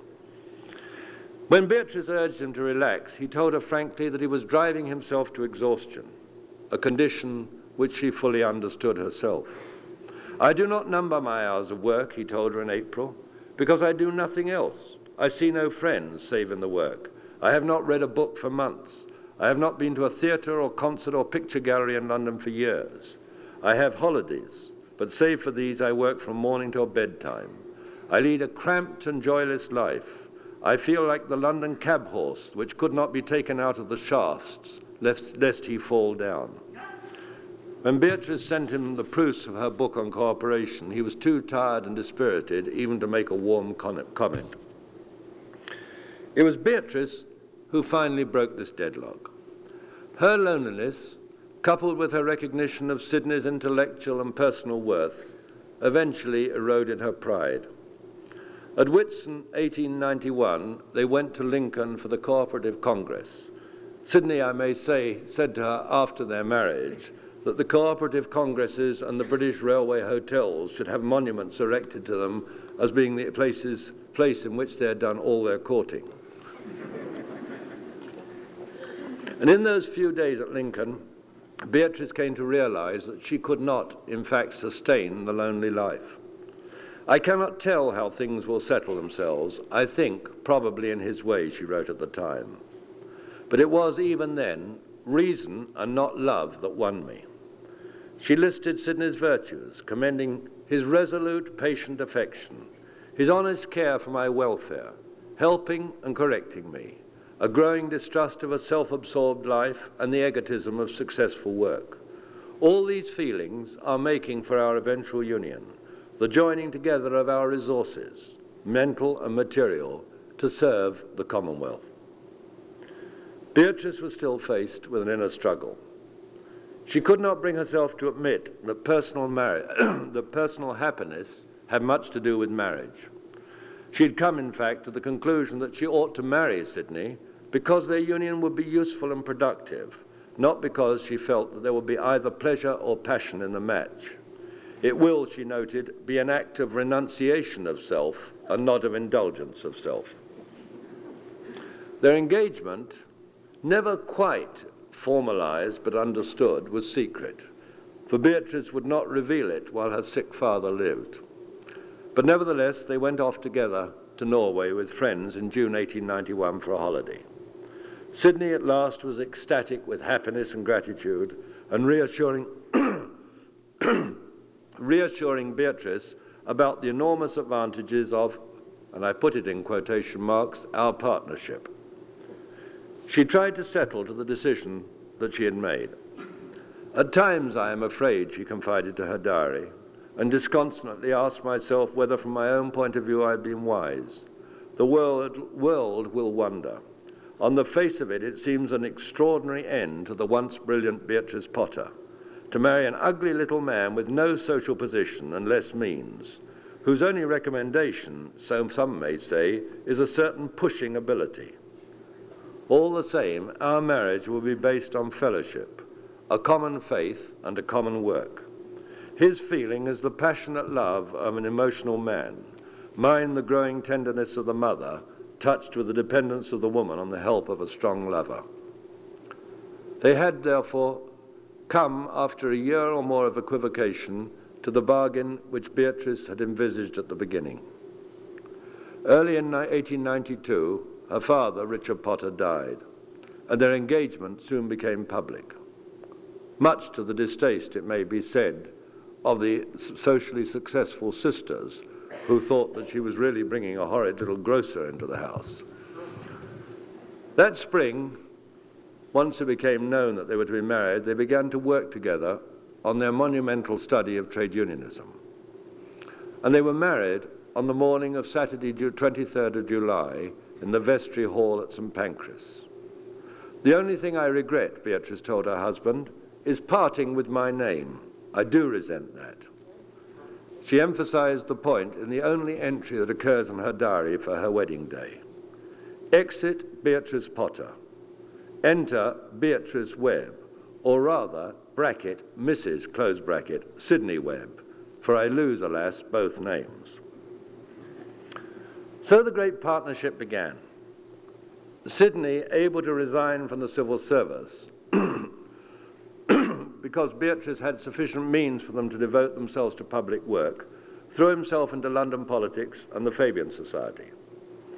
When Beatrice urged him to relax, he told her frankly that he was driving himself to exhaustion, a condition which she fully understood herself. I do not number my hours of work, he told her in April, because I do nothing else. I see no friends save in the work. I have not read a book for months. I have not been to a theatre or concert or picture gallery in London for years. I have holidays, but save for these, I work from morning till bedtime. I lead a cramped and joyless life. I feel like the London cab horse, which could not be taken out of the shafts, lest he fall down. When Beatrice sent him the proofs of her book on cooperation, he was too tired and dispirited even to make a warm comment. It was Beatrice who finally broke this deadlock. Her loneliness, coupled with her recognition of Sidney's intellectual and personal worth, eventually eroded her pride. At Whitsun, 1891, they went to Lincoln for the Cooperative Congress. Sidney, I may say, said to her after their marriage that the Cooperative Congresses and the British Railway hotels should have monuments erected to them as being the place in which they had done all their courting. And in those few days at Lincoln, Beatrice came to realize that she could not, in fact, sustain the lonely life. I cannot tell how things will settle themselves. I think probably in his way, she wrote at the time. But it was even then reason and not love that won me. She listed Sidney's virtues, commending his resolute, patient affection, his honest care for my welfare, helping and correcting me, a growing distrust of a self-absorbed life, and the egotism of successful work. All these feelings are making for our eventual union, the joining together of our resources, mental and material, to serve the Commonwealth. Beatrice was still faced with an inner struggle. She could not bring herself to admit that personal happiness had much to do with marriage. She had come, in fact, to the conclusion that she ought to marry Sidney because their union would be useful and productive, not because she felt that there would be either pleasure or passion in the match. It will, she noted, be an act of renunciation of self and not of indulgence of self. Their engagement, never quite formalized but understood, was secret, for Beatrice would not reveal it while her sick father lived. But nevertheless, they went off together to Norway with friends in June 1891 for a holiday. Sidney at last was ecstatic with happiness and gratitude, and reassuring Beatrice about the enormous advantages of, and I put it in quotation marks, our partnership. She tried to settle to the decision that she had made. At times, I am afraid, she confided to her diary, and disconsolately asked myself whether from my own point of view I had been wise. The world will wonder. On the face of it, it seems an extraordinary end to the once brilliant Beatrice Potter, to marry an ugly little man with no social position and less means, whose only recommendation, so some may say, is a certain pushing ability. All the same, our marriage will be based on fellowship, a common faith and a common work. His feeling is the passionate love of an emotional man, mine the growing tenderness of the mother, touched with the dependence of the woman on the help of a strong lover. They had, therefore, come, after a year or more of equivocation, to the bargain which Beatrice had envisaged at the beginning. Early in 1892, her father, Richard Potter, died, and their engagement soon became public, much to the distaste, it may be said, of the socially successful sisters who thought that she was really bringing a horrid little grocer into the house. That spring, once it became known that they were to be married, they began to work together on their monumental study of trade unionism. And they were married on the morning of Saturday, 23rd of July, in the vestry hall at St. Pancras. The only thing I regret, Beatrice told her husband, is parting with my name. I do resent that. She emphasized the point in the only entry that occurs in her diary for her wedding day. Exit Beatrice Potter. Enter Beatrice Webb, or rather, bracket, Mrs., close bracket, Sidney Webb, for I lose, alas, both names. So the great partnership began. Sidney, able to resign from the civil service, because Beatrice had sufficient means for them to devote themselves to public work, threw himself into London politics and the Fabian Society.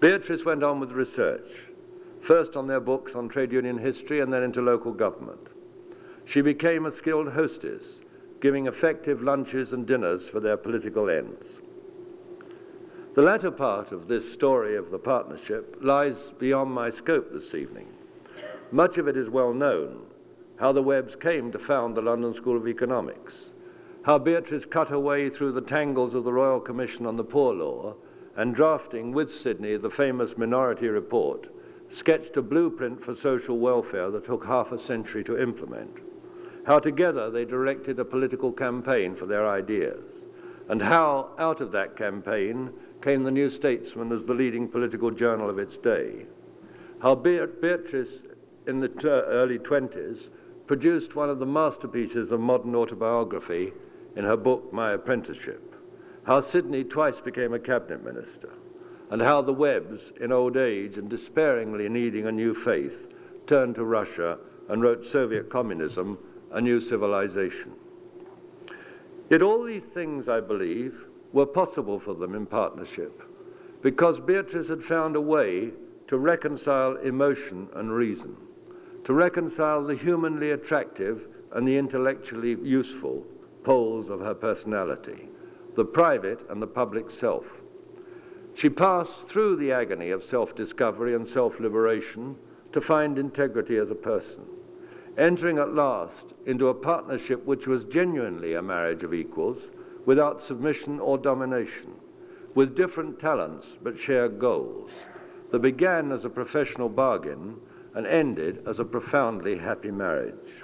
Beatrice went on with research, first on their books on trade union history and then into local government. She became a skilled hostess, giving effective lunches and dinners for their political ends. The latter part of this story of the partnership lies beyond my scope this evening. Much of it is well known, how the Webbs came to found the London School of Economics, how Beatrice cut her way through the tangles of the Royal Commission on the Poor Law and drafting with Sidney the famous Minority Report, sketched a blueprint for social welfare that took half a century to implement, how together they directed a political campaign for their ideas, and how out of that campaign came the New Statesman as the leading political journal of its day, how Beatrice in the early 20s produced one of the masterpieces of modern autobiography in her book My Apprenticeship, how Sidney twice became a cabinet minister, and how the Webbs, in old age and despairingly needing a new faith, turned to Russia and wrote Soviet Communism, A New Civilization. Yet all these things, I believe, were possible for them in partnership, because Beatrice had found a way to reconcile emotion and reason, to reconcile the humanly attractive and the intellectually useful poles of her personality, the private and the public self. She passed through the agony of self-discovery and self-liberation to find integrity as a person, entering at last into a partnership which was genuinely a marriage of equals, without submission or domination, with different talents but shared goals, that began as a professional bargain and ended as a profoundly happy marriage.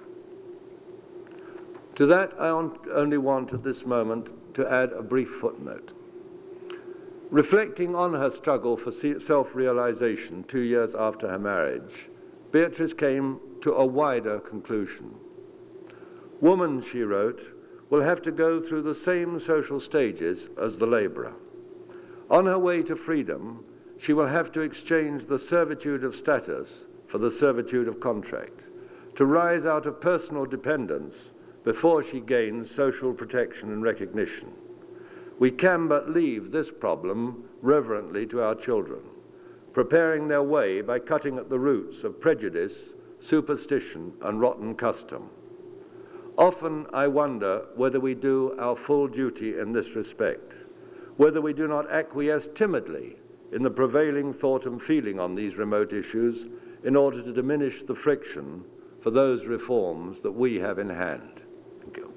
To that, I only want at this moment to add a brief footnote. Reflecting on her struggle for self-realization 2 years after her marriage, Beatrice came to a wider conclusion. Woman, she wrote, will have to go through the same social stages as the laborer. On her way to freedom, she will have to exchange the servitude of status for the servitude of contract, to rise out of personal dependence before she gains social protection and recognition. We can but leave this problem reverently to our children, preparing their way by cutting at the roots of prejudice, superstition, and rotten custom. Often I wonder whether we do our full duty in this respect, whether we do not acquiesce timidly in the prevailing thought and feeling on these remote issues in order to diminish the friction for those reforms that we have in hand. Thank you.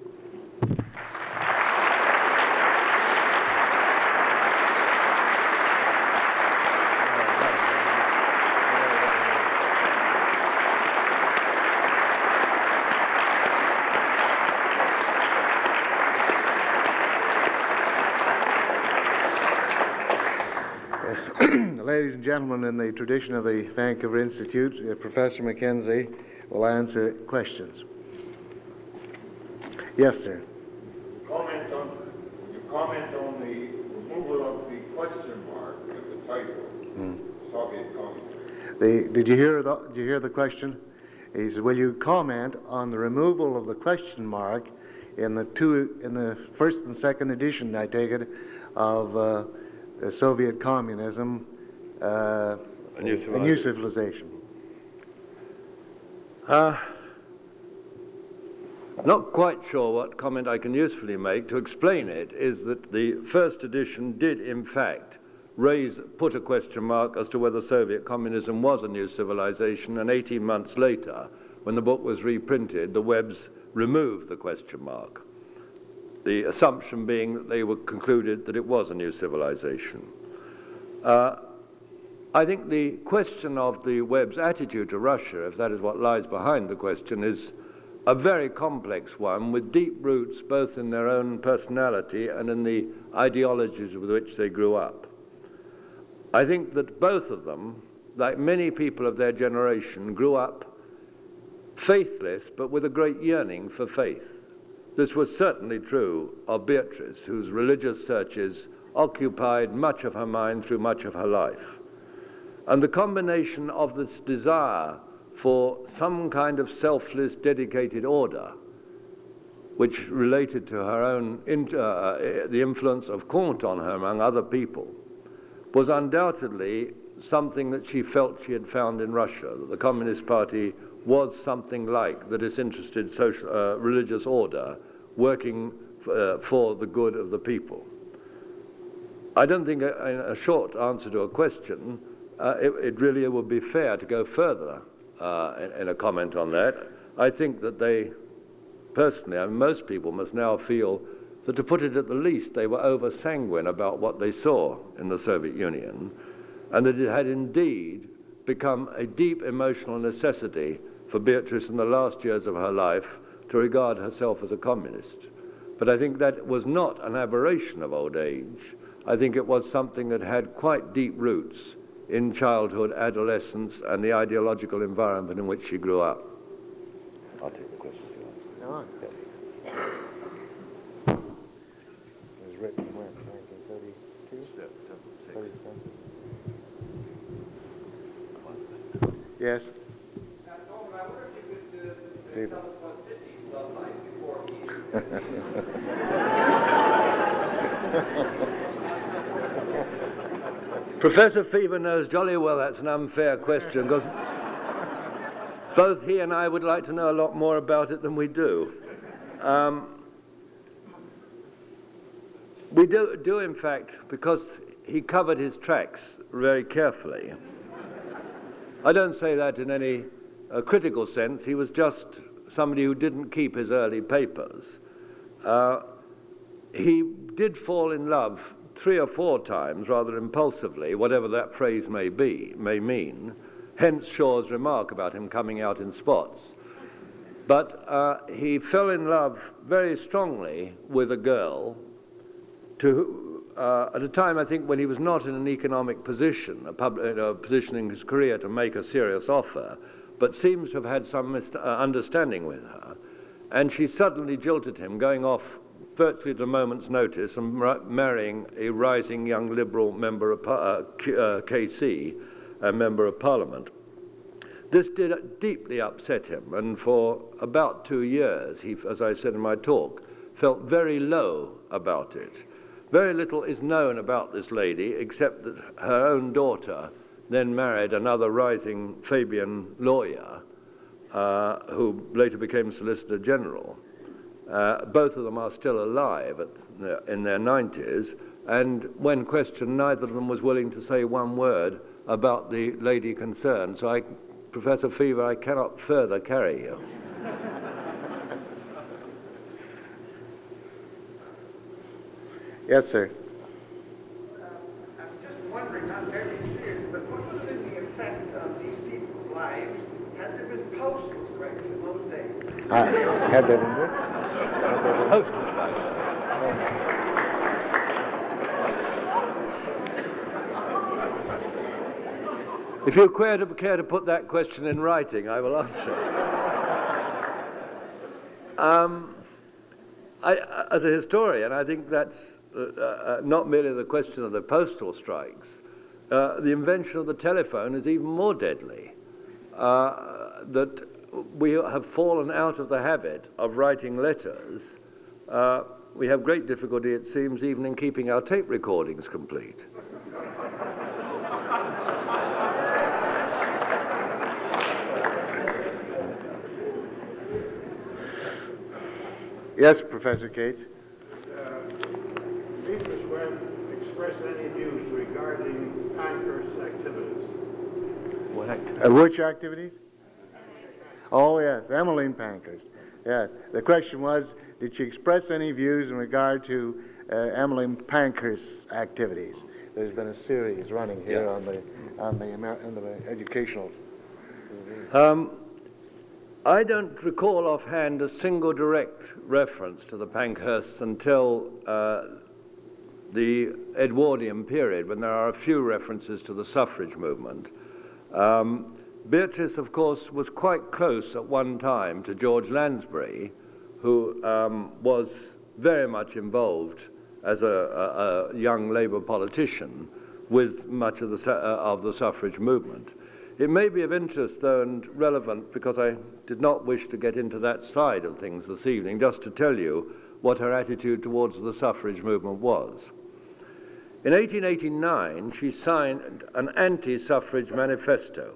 Ladies and gentlemen, in the tradition of the Vancouver Institute, Professor Mackenzie will answer questions. Yes, sir. Comment on the removal of the question mark in the title, Soviet Communism. Did you hear the question? He said, will you comment on the removal of the question mark in the first and second edition, I take it, of Soviet Communism, a new civilization? Not quite sure what comment I can usefully make. To explain it is that the first edition did, in fact, put a question mark as to whether Soviet communism was a new civilization, and 18 months later, when the book was reprinted, the Webbs removed the question mark, the assumption being that they were concluded that it was a new civilization. I think the question of the Webbs' attitude to Russia, if that is what lies behind the question, is a very complex one with deep roots both in their own personality and in the ideologies with which they grew up. I think that both of them, like many people of their generation, grew up faithless but with a great yearning for faith. This was certainly true of Beatrice, whose religious searches occupied much of her mind through much of her life. And the combination of this desire for some kind of selfless, dedicated order, which related to her own, the influence of Comte on her, among other people, was undoubtedly something that she felt she had found in Russia, that the Communist Party was something like the disinterested social, religious order working for the good of the people. I don't think a short answer to a question, it really would be fair to go further in a comment on that. I think that they, personally, I mean, most people must now feel that, to put it at the least, they were over-sanguine about what they saw in the Soviet Union, and that it had indeed become a deep emotional necessity for Beatrice in the last years of her life to regard herself as a communist. But I think that was not an aberration of old age. I think it was something that had quite deep roots in childhood, adolescence, and the ideological environment in which she grew up. I'll take the question if you want. No. It was written when? 1932? Yes. Norman, I wonder if you could tell us what Sydney felt like before he... Professor Fever knows jolly well that's an unfair question, because both he and I would like to know a lot more about it than we do. We do in fact, because he covered his tracks very carefully. I don't say that in any critical sense. He was just somebody who didn't keep his early papers. He did fall in love 3 or 4 times, rather impulsively, whatever that phrase may mean, hence Shaw's remark about him coming out in spots. But he fell in love very strongly with a girl at a time, I think, when he was not in an economic position, a position in his career to make a serious offer, but seems to have had some understanding with her. And she suddenly jilted him, going off virtually at a moment's notice and marrying a rising young Liberal member of KC, a member of Parliament. This did deeply upset him, and for about 2 years, he, as I said in my talk, felt very low about it. Very little is known about this lady, except that her own daughter then married another rising Fabian lawyer, who later became Solicitor General. Both of them are still alive in their 90s, and when questioned, neither of them was willing to say one word about the lady concerned. So Professor Fever, I cannot further carry you. Yes, sir. I'm just wondering, not very serious, but what was in the effect of these people's lives? Had there been postal strikes in those days? Had there been what? Postal strikes. If you care to put that question in writing, I will answer it. As a historian, I think that's not merely the question of the postal strikes. The invention of the telephone is even more deadly. That we have fallen out of the habit of writing letters. We have great difficulty, it seems, even in keeping our tape recordings complete. Yes, Professor Cates. Did Ms. Webb express any views regarding Pankhurst's activities? What activities? Which activities? Oh, yes, Emmeline Pankhurst. Yes. The question was, did she express any views in regard to Emmeline Pankhurst's activities? There's been a series running here on the educational. I don't recall offhand a single direct reference to the Pankhursts until the Edwardian period, when there are a few references to the suffrage movement. Beatrice, of course, was quite close at one time to George Lansbury, who was very much involved as a young Labour politician with much of the suffrage movement. It may be of interest, though, and relevant, because I did not wish to get into that side of things this evening, just to tell you what her attitude towards the suffrage movement was. In 1889, she signed an anti-suffrage manifesto.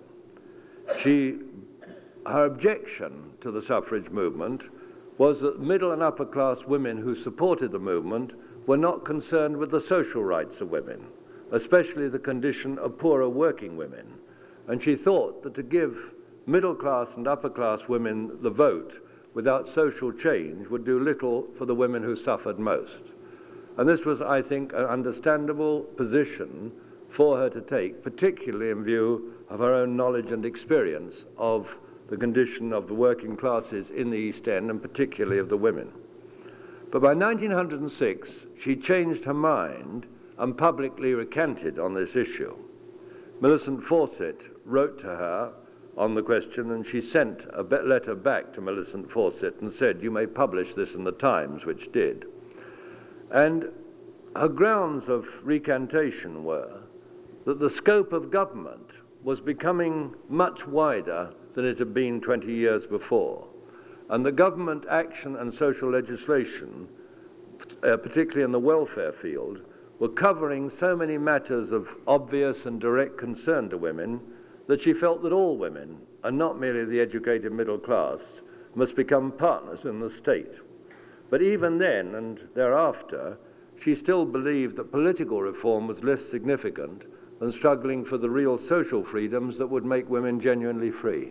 Her objection to the suffrage movement was that middle and upper class women who supported the movement were not concerned with the social rights of women, especially the condition of poorer working women. And she thought that to give middle class and upper class women the vote without social change would do little for the women who suffered most. And this was, I think, an understandable position for her to take, particularly in view of her own knowledge and experience of the condition of the working classes in the East End, and particularly of the women. But by 1906, she changed her mind and publicly recanted on this issue. Millicent Fawcett wrote to her on the question, and she sent a letter back to Millicent Fawcett and said, "You may publish this in the Times," which did. And her grounds of recantation were that the scope of government was becoming much wider than it had been 20 years before, and the government action and social legislation, particularly in the welfare field, were covering so many matters of obvious and direct concern to women that she felt that all women, and not merely the educated middle class, must become partners in the state. But even then and thereafter, she still believed that political reform was less significant than struggling for the real social freedoms that would make women genuinely free.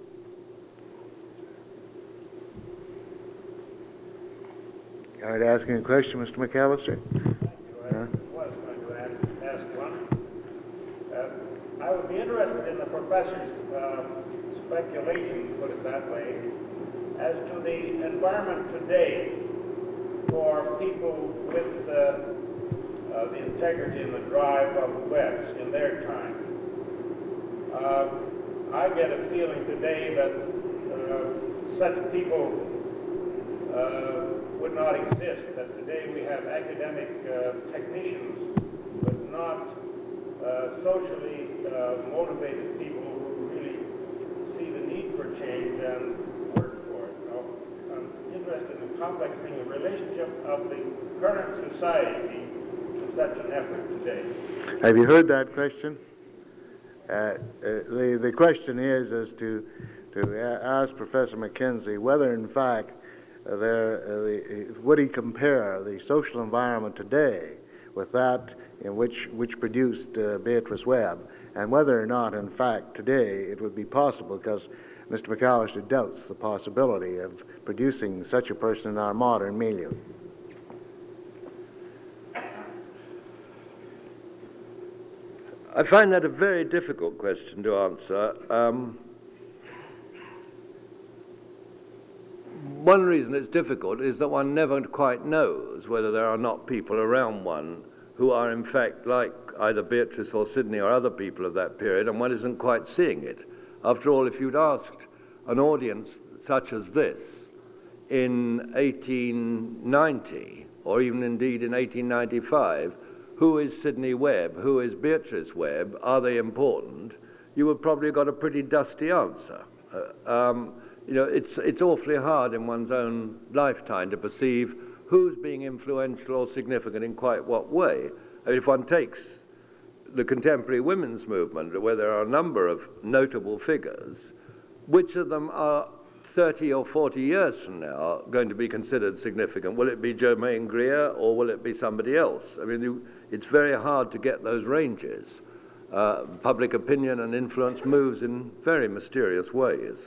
All right, asking a question, Mr. McAllister. I was going to ask one. I would be interested in the professor's speculation, put it that way, as to the environment today for people with the integrity and the drive of the Webbs in their time. I get a feeling today that such people would not exist, that today we have academic technicians, but not socially motivated people who really see the need for change and work for it. I'm interested in the complex thing, the relationship of the current society to such an effort today. Have you heard that question? The question is as to ask Professor Mackenzie whether, in fact, would he compare the social environment today with that in which produced Beatrice Webb, and whether or not, in fact, today it would be possible, because Mr. McAllister doubts the possibility of producing such a person in our modern milieu. I find that a very difficult question to answer. One reason it's difficult is that one never quite knows whether there are not people around one who are in fact like either Beatrice or Sidney or other people of that period, and one isn't quite seeing it. After all, if you'd asked an audience such as this in 1890, or even indeed in 1895, who is Sidney Webb, who is Beatrice Webb, are they important, you would probably have got a pretty dusty answer. You know, it's awfully hard in one's own lifetime to perceive who's being influential or significant in quite what way. I mean, if one takes the contemporary women's movement, where there are a number of notable figures, which of them are 30 or 40 years from now going to be considered significant? Will it be Germaine Greer, or will it be somebody else? I mean, it's very hard to get those ranges. Public opinion and influence moves in very mysterious ways.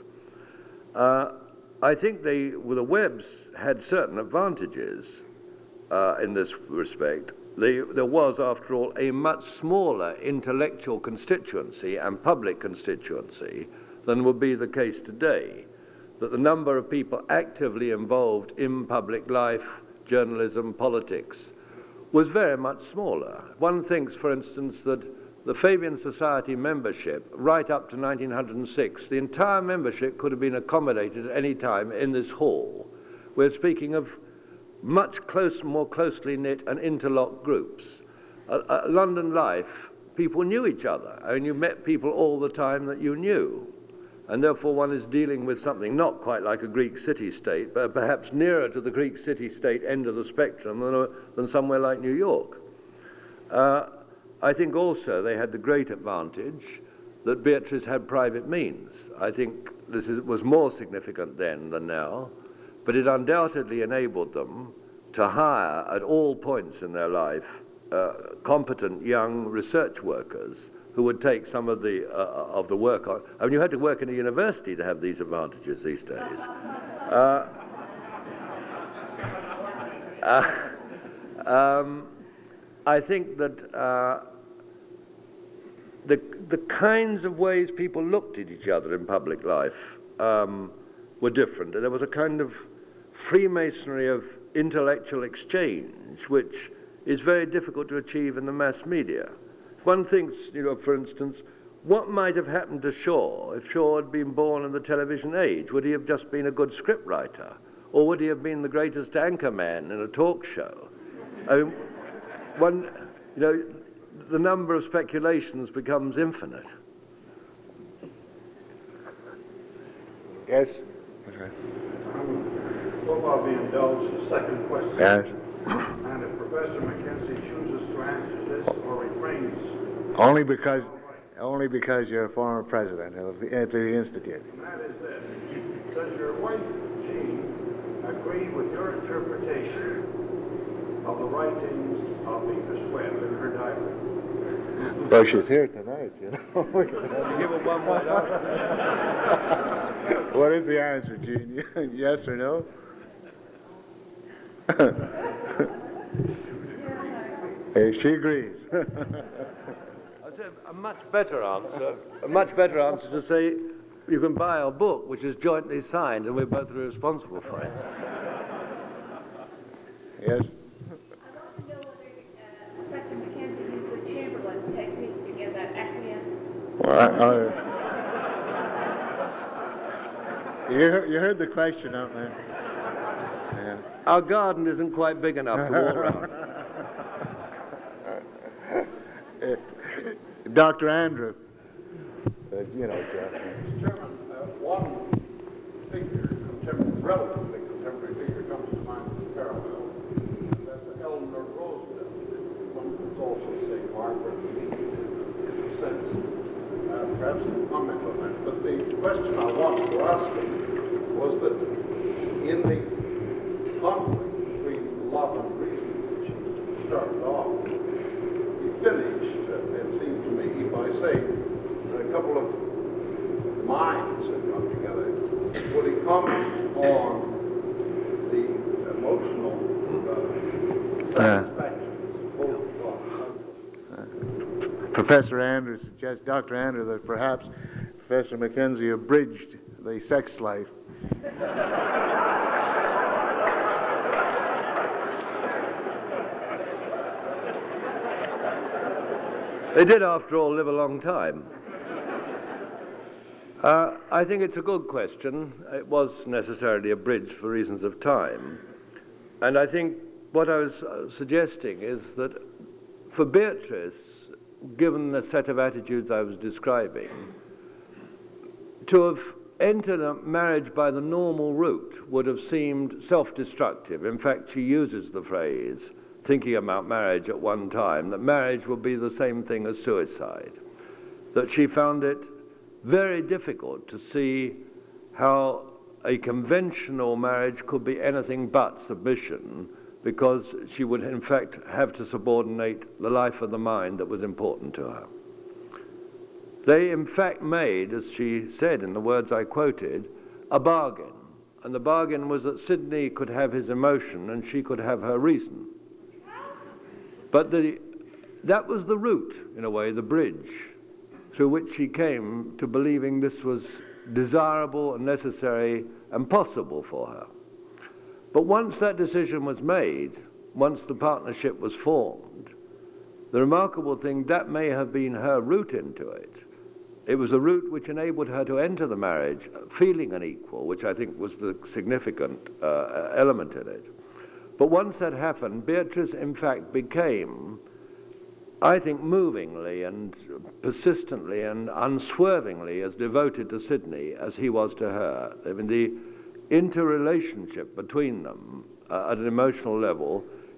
I think the Webbs had certain advantages in this respect. There was, after all, a much smaller intellectual constituency and public constituency than would be the case today, that the number of people actively involved in public life, journalism, politics, was very much smaller. One thinks, for instance, that the Fabian Society membership, right up to 1906, the entire membership could have been accommodated at any time in this hall. We're speaking of much more closely knit and interlocked groups. London life, people knew each other. I mean, you met people all the time that you knew. And therefore one is dealing with something not quite like a Greek city-state, but perhaps nearer to the Greek city-state end of the spectrum than somewhere like New York. I think also they had the great advantage that Beatrice had private means. I think this was more significant then than now, but it undoubtedly enabled them to hire at all points in their life competent young research workers who would take some of the work on. I mean, you had to work in a university to have these advantages these days. I think that the kinds of ways people looked at each other in public life were different. There was a kind of Freemasonry of intellectual exchange, which is very difficult to achieve in the mass media. One thinks, for instance, what might have happened to Shaw if Shaw had been born in the television age? Would he have just been a good scriptwriter? Or would he have been the greatest anchorman in a talk show? I mean, the number of speculations becomes infinite. Yes? Hope I'll be indulged. Second question. Yes. And if Professor Mackenzie chooses to answer this or refrains. Only because you're a former president of the Institute. And that is this. Does your wife, Jean, agree with your interpretation of the writings of Beatrice Webb in her diary? Well, she's here tonight, Give a one-word answer. What is the answer, Gene? Yes or no? Hey, she agrees. I'd say a much better answer to say you can buy our book, which is jointly signed, and we're both responsible for it. Yes? I'd like to know whether Professor Mackenzie used the Chamberlain technique to get that acquiescence. Well, you heard the question out there. Yeah. Our garden isn't quite big enough to walk around. Dr. Andrew. Mr. Chairman, one figure, relatively contemporary figure, comes to mind as a parallel. That's Eleanor Roosevelt. Some could also say Margaret Mead in a sense. Perhaps you comment on that. But the question I wanted to ask him was that in the conflict between love and reason, which started off, he finished, it seemed to me, by saying a couple of minds had come together. Would he comment on the emotional satisfactions both on Professor Andrew suggests, Dr. Andrew, that perhaps Professor Mackenzie abridged the sex life. They did, after all, live a long time. I think it's a good question. It was necessarily abridged for reasons of time. And I think what I was suggesting is that for Beatrice, given the set of attitudes I was describing, to have entered a marriage by the normal route would have seemed self-destructive. In fact, she uses the phrase, thinking about marriage at one time, that marriage would be the same thing as suicide. That she found it very difficult to see how a conventional marriage could be anything but submission, because she would in fact have to subordinate the life of the mind that was important to her. They in fact made, as she said in the words I quoted, a bargain. And the bargain was that Sidney could have his emotion and she could have her reason. But that was the route, in a way, the bridge, through which she came to believing this was desirable and necessary and possible for her. But once that decision was made, once the partnership was formed, the remarkable thing, that may have been her route into it. It was a route which enabled her to enter the marriage feeling an equal, which I think was the significant element in it. But once that happened, Beatrice, in fact, became, I think, movingly and persistently and unswervingly as devoted to Sidney as he was to her. I mean, the interrelationship between them at an emotional level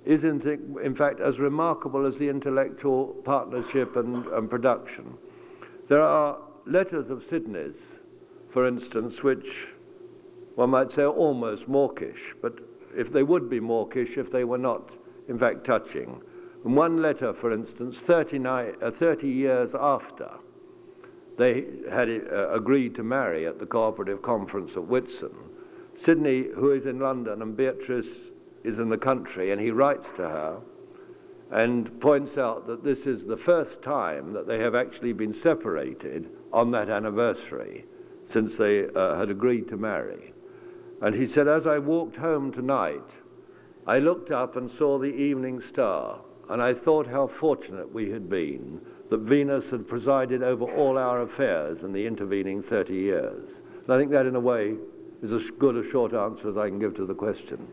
is in fact as remarkable as the intellectual partnership and production. There are letters of Sidney's, for instance, which one might say are almost mawkish, but if they would be mawkish if they were not, in fact, touching. And one letter, for instance, 30 years after they had agreed to marry at the Cooperative Conference at Whitsun, Sidney, who is in London, and Beatrice is in the country, and he writes to her and points out that this is the first time that they have actually been separated on that anniversary since they had agreed to marry. And he said, as I walked home tonight, I looked up and saw the evening star, and I thought how fortunate we had been that Venus had presided over all our affairs in the intervening 30 years. And I think that, in a way, is as good a short answer as I can give to the question.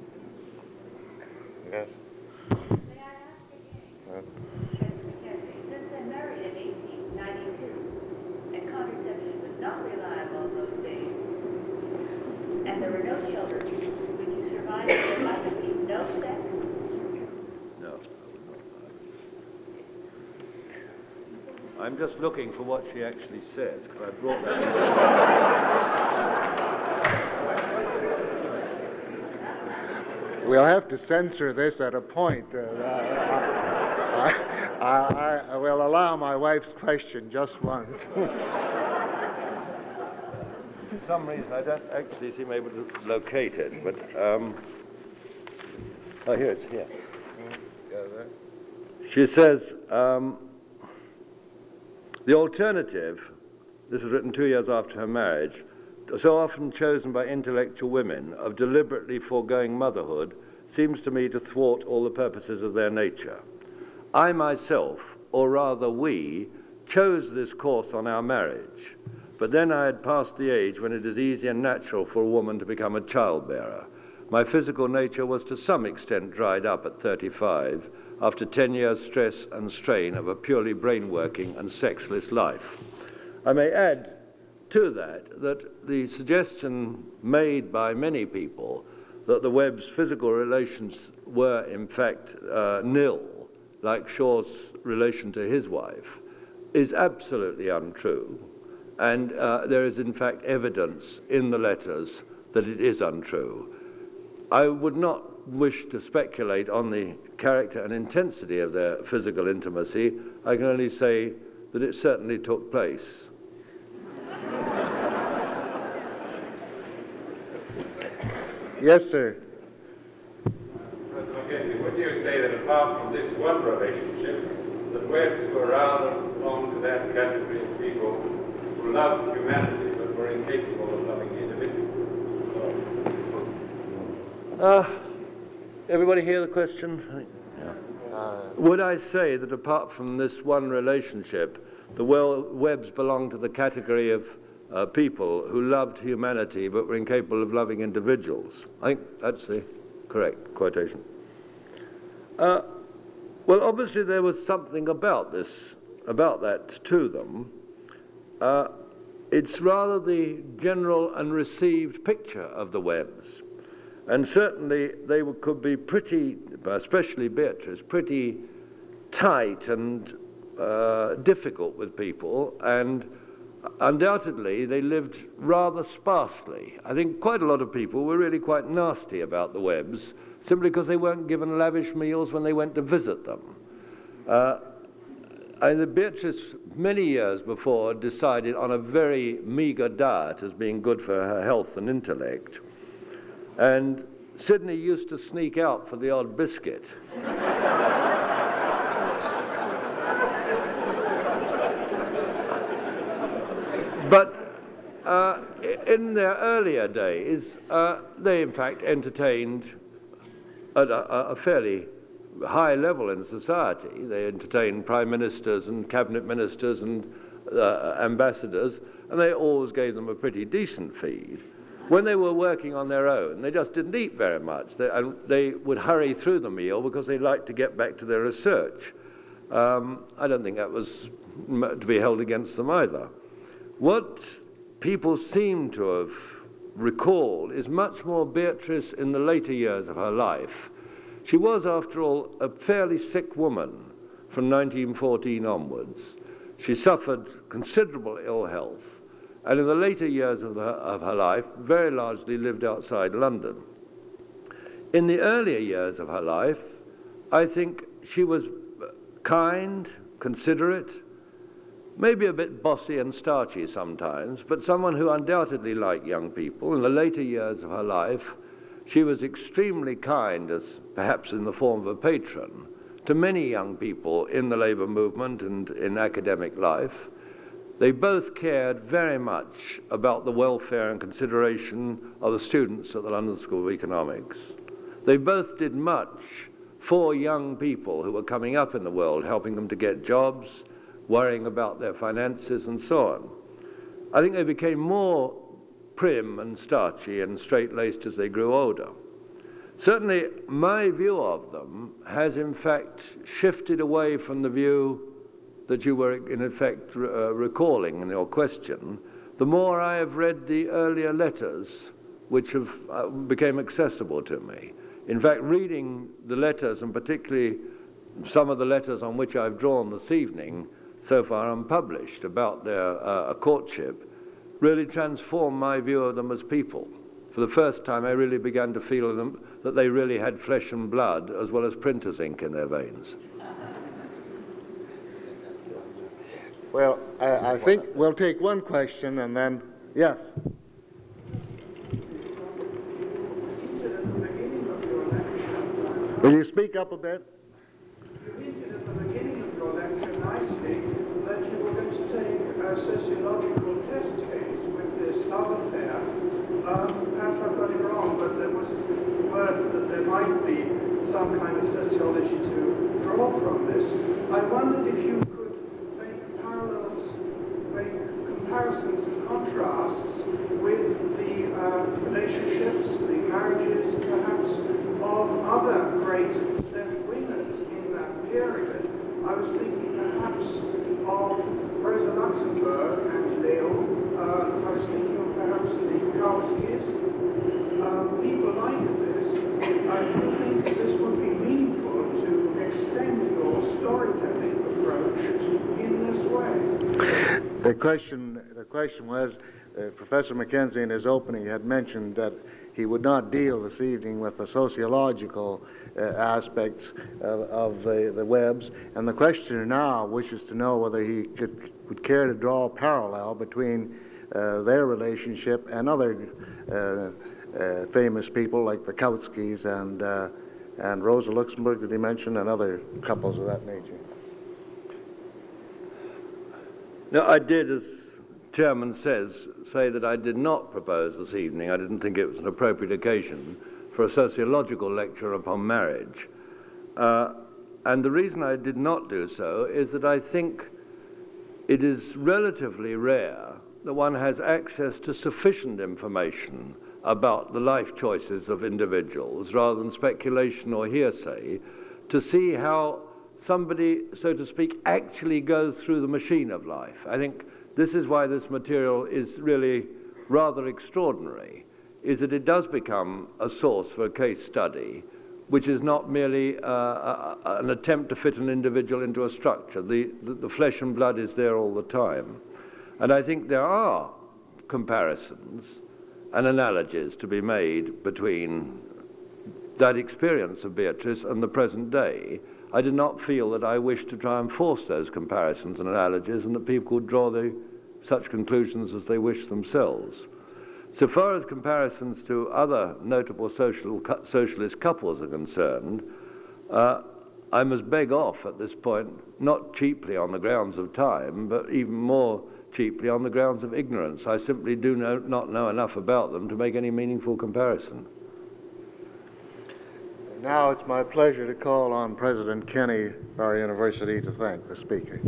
Yes. May I ask again, Professor Mackenzie, since they married in 1892, and contraception was not reliable in those days, and there were no children, would you survive with likely no sex? No. I'm just looking for what she actually says, because I brought that. We'll have to censor this at a point. I will allow my wife's question just once. For some reason, I don't actually seem able to locate it, but oh, here it's here. She says, the alternative, this was written 2 years after her marriage, so often chosen by intellectual women, of deliberately foregoing motherhood, seems to me to thwart all the purposes of their nature. I myself, or rather we, chose this course on our marriage, but then I had passed the age when it is easy and natural for a woman to become a childbearer. My physical nature was to some extent dried up at 35, after 10 years' stress and strain of a purely brain-working and sexless life. I may add to that the suggestion made by many people that the Webbs' physical relations were in fact nil, like Shaw's relation to his wife, is absolutely untrue. And there is in fact evidence in the letters that it is untrue. I would not wish to speculate on the character and intensity of their physical intimacy. I can only say that it certainly took place. Yes, sir. Professor Mackenzie, would you say that apart from this one relationship, that Webbs were rather belong to that category of people who loved humanity but were incapable of loving individuals? Everybody hear the question? Yeah. Would I say that apart from this one relationship, the Webbs belong to the category of people who loved humanity but were incapable of loving individuals? I think that's the correct quotation. Well, obviously there was something about that to them. It's rather the general and received picture of the Webbs. And certainly they could be pretty, especially Beatrice, pretty tight and difficult with people, and undoubtedly they lived rather sparsely. I think quite a lot of people were really quite nasty about the Webbs, simply because they weren't given lavish meals when they went to visit them. And Beatrice, many years before, decided on a very meagre diet as being good for her health and intellect. And Sidney used to sneak out for the odd biscuit. But in their earlier days, they in fact entertained at a fairly high level in society. They entertained prime ministers and cabinet ministers and ambassadors, and they always gave them a pretty decent feed. When they were working on their own, they just didn't eat very much. They would hurry through the meal because they liked to get back to their research. I don't think that was to be held against them either. What people seem to have recalled is much more Beatrice in the later years of her life. She was, after all, a fairly sick woman from 1914 onwards. She suffered considerable ill health, and in the later years of her life, very largely lived outside London. In the earlier years of her life, I think she was kind, considerate, maybe a bit bossy and starchy sometimes, but someone who undoubtedly liked young people. In the later years of her life, she was extremely kind, as perhaps in the form of a patron, to many young people in the labor movement and in academic life. They both cared very much about the welfare and consideration of the students at the London School of Economics. They both did much for young people who were coming up in the world, helping them to get jobs, worrying about their finances and so on. I think they became more prim and starchy and straight-laced as they grew older. Certainly, my view of them has in fact shifted away from the view that you were in effect recalling in your question, the more I have read the earlier letters which have became accessible to me. In fact, reading the letters, and particularly some of the letters on which I've drawn this evening, so far unpublished, about their courtship, really transformed my view of them as people. For the first time, I really began to feel them, that they really had flesh and blood as well as printer's ink in their veins. Well, I think we'll take one question and then, yes. Will you speak up a bit? You hinted at the beginning of your lecture nicely that you were going to take a sociological test case with this love affair. Perhaps I've got it wrong, but there was words that there might be some kind of sociology to draw from this. I wondered if you could make parallels, make comparisons and contrasts with the relationships, the marriages, perhaps, of other great left-wingers in that period. I was thinking perhaps of Rosa Luxemburg and Leo. I was thinking of perhaps the Kauskis. People like this. I do think this would be meaningful to extend your storytelling approach in this way. The question was, Professor Mackenzie in his opening had mentioned that he would not deal this evening with the sociological aspects of the webs, and the questioner now wishes to know whether he would care to draw a parallel between their relationship and other famous people like the Kautskys and Rosa Luxemburg, did he mention, and other couples of that nature? No, I did, as Chairman says, say that I did not propose this evening. I didn't think it was an appropriate occasion for a sociological lecture upon marriage. And the reason I did not do so is that I think it is relatively rare that one has access to sufficient information about the life choices of individuals, rather than speculation or hearsay, to see how somebody, so to speak, actually goes through the machine of life. I think this is why this material is really rather extraordinary, is that it does become a source for a case study, which is not merely an attempt to fit an individual into a structure. The flesh and blood is there all the time. And I think there are comparisons and analogies to be made between that experience of Beatrice and the present day. I did not feel that I wished to try and force those comparisons and analogies, and that people could draw such conclusions as they wish themselves. So far as comparisons to other notable socialist couples are concerned, I must beg off at this point, not cheaply on the grounds of time, but even more cheaply on the grounds of ignorance. I simply do not know enough about them to make any meaningful comparison. Now it's my pleasure to call on President Kenny of our university to thank the speaker.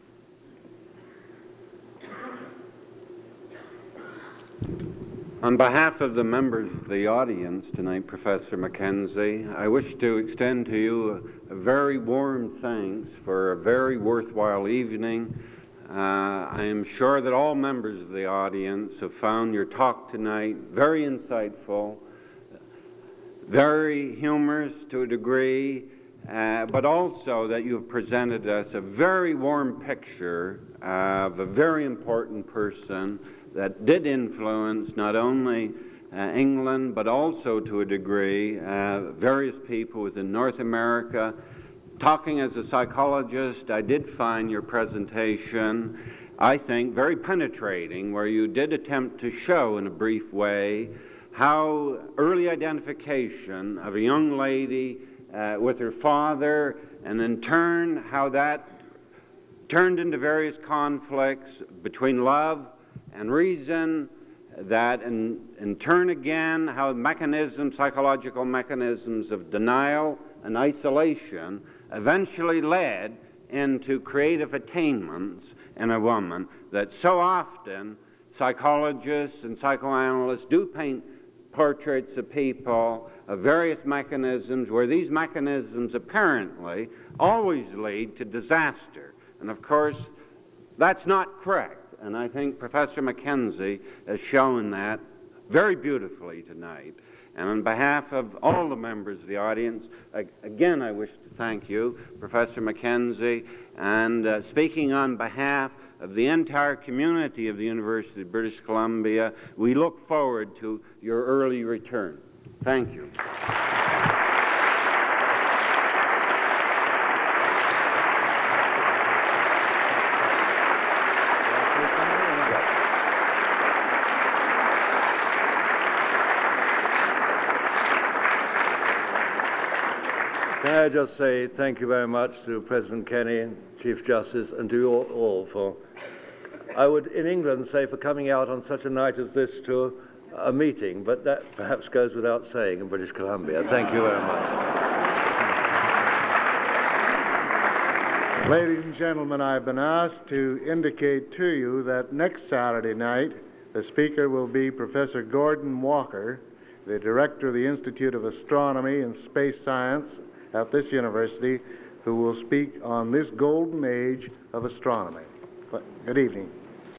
On behalf of the members of the audience tonight, Professor Mackenzie, I wish to extend to you a very warm thanks for a very worthwhile evening. I am sure that all members of the audience have found your talk tonight very insightful. very humorous to a degree, but also that you have presented us a very warm picture of a very important person that did influence not only England, but also to a degree various people within North America. Talking as a psychologist, I did find your presentation, I think, very penetrating, where you did attempt to show in a brief way how early identification of a young lady with her father, and in turn how that turned into various conflicts between love and reason, that in turn again how mechanisms, psychological mechanisms of denial and isolation eventually led into creative attainments in a woman that so often psychologists and psychoanalysts do paint portraits of people of various mechanisms where these mechanisms apparently always lead to disaster. And of course, that's not correct. And I think Professor Mackenzie has shown that very beautifully tonight. And on behalf of all the members of the audience, again, I wish to thank you, Professor Mackenzie, and speaking on behalf of the entire community of the University of British Columbia, we look forward to your early return. Thank you. Can I just say thank you very much to President Kenny, Chief Justice, and to you all for, I would in England say, for coming out on such a night as this to a meeting, but that perhaps goes without saying in British Columbia. Thank you very much. Ladies and gentlemen, I've been asked to indicate to you that next Saturday night, the speaker will be Professor Gordon Walker, the director of the Institute of Astronomy and Space Science at this university, who will speak on this golden age of astronomy. Good evening.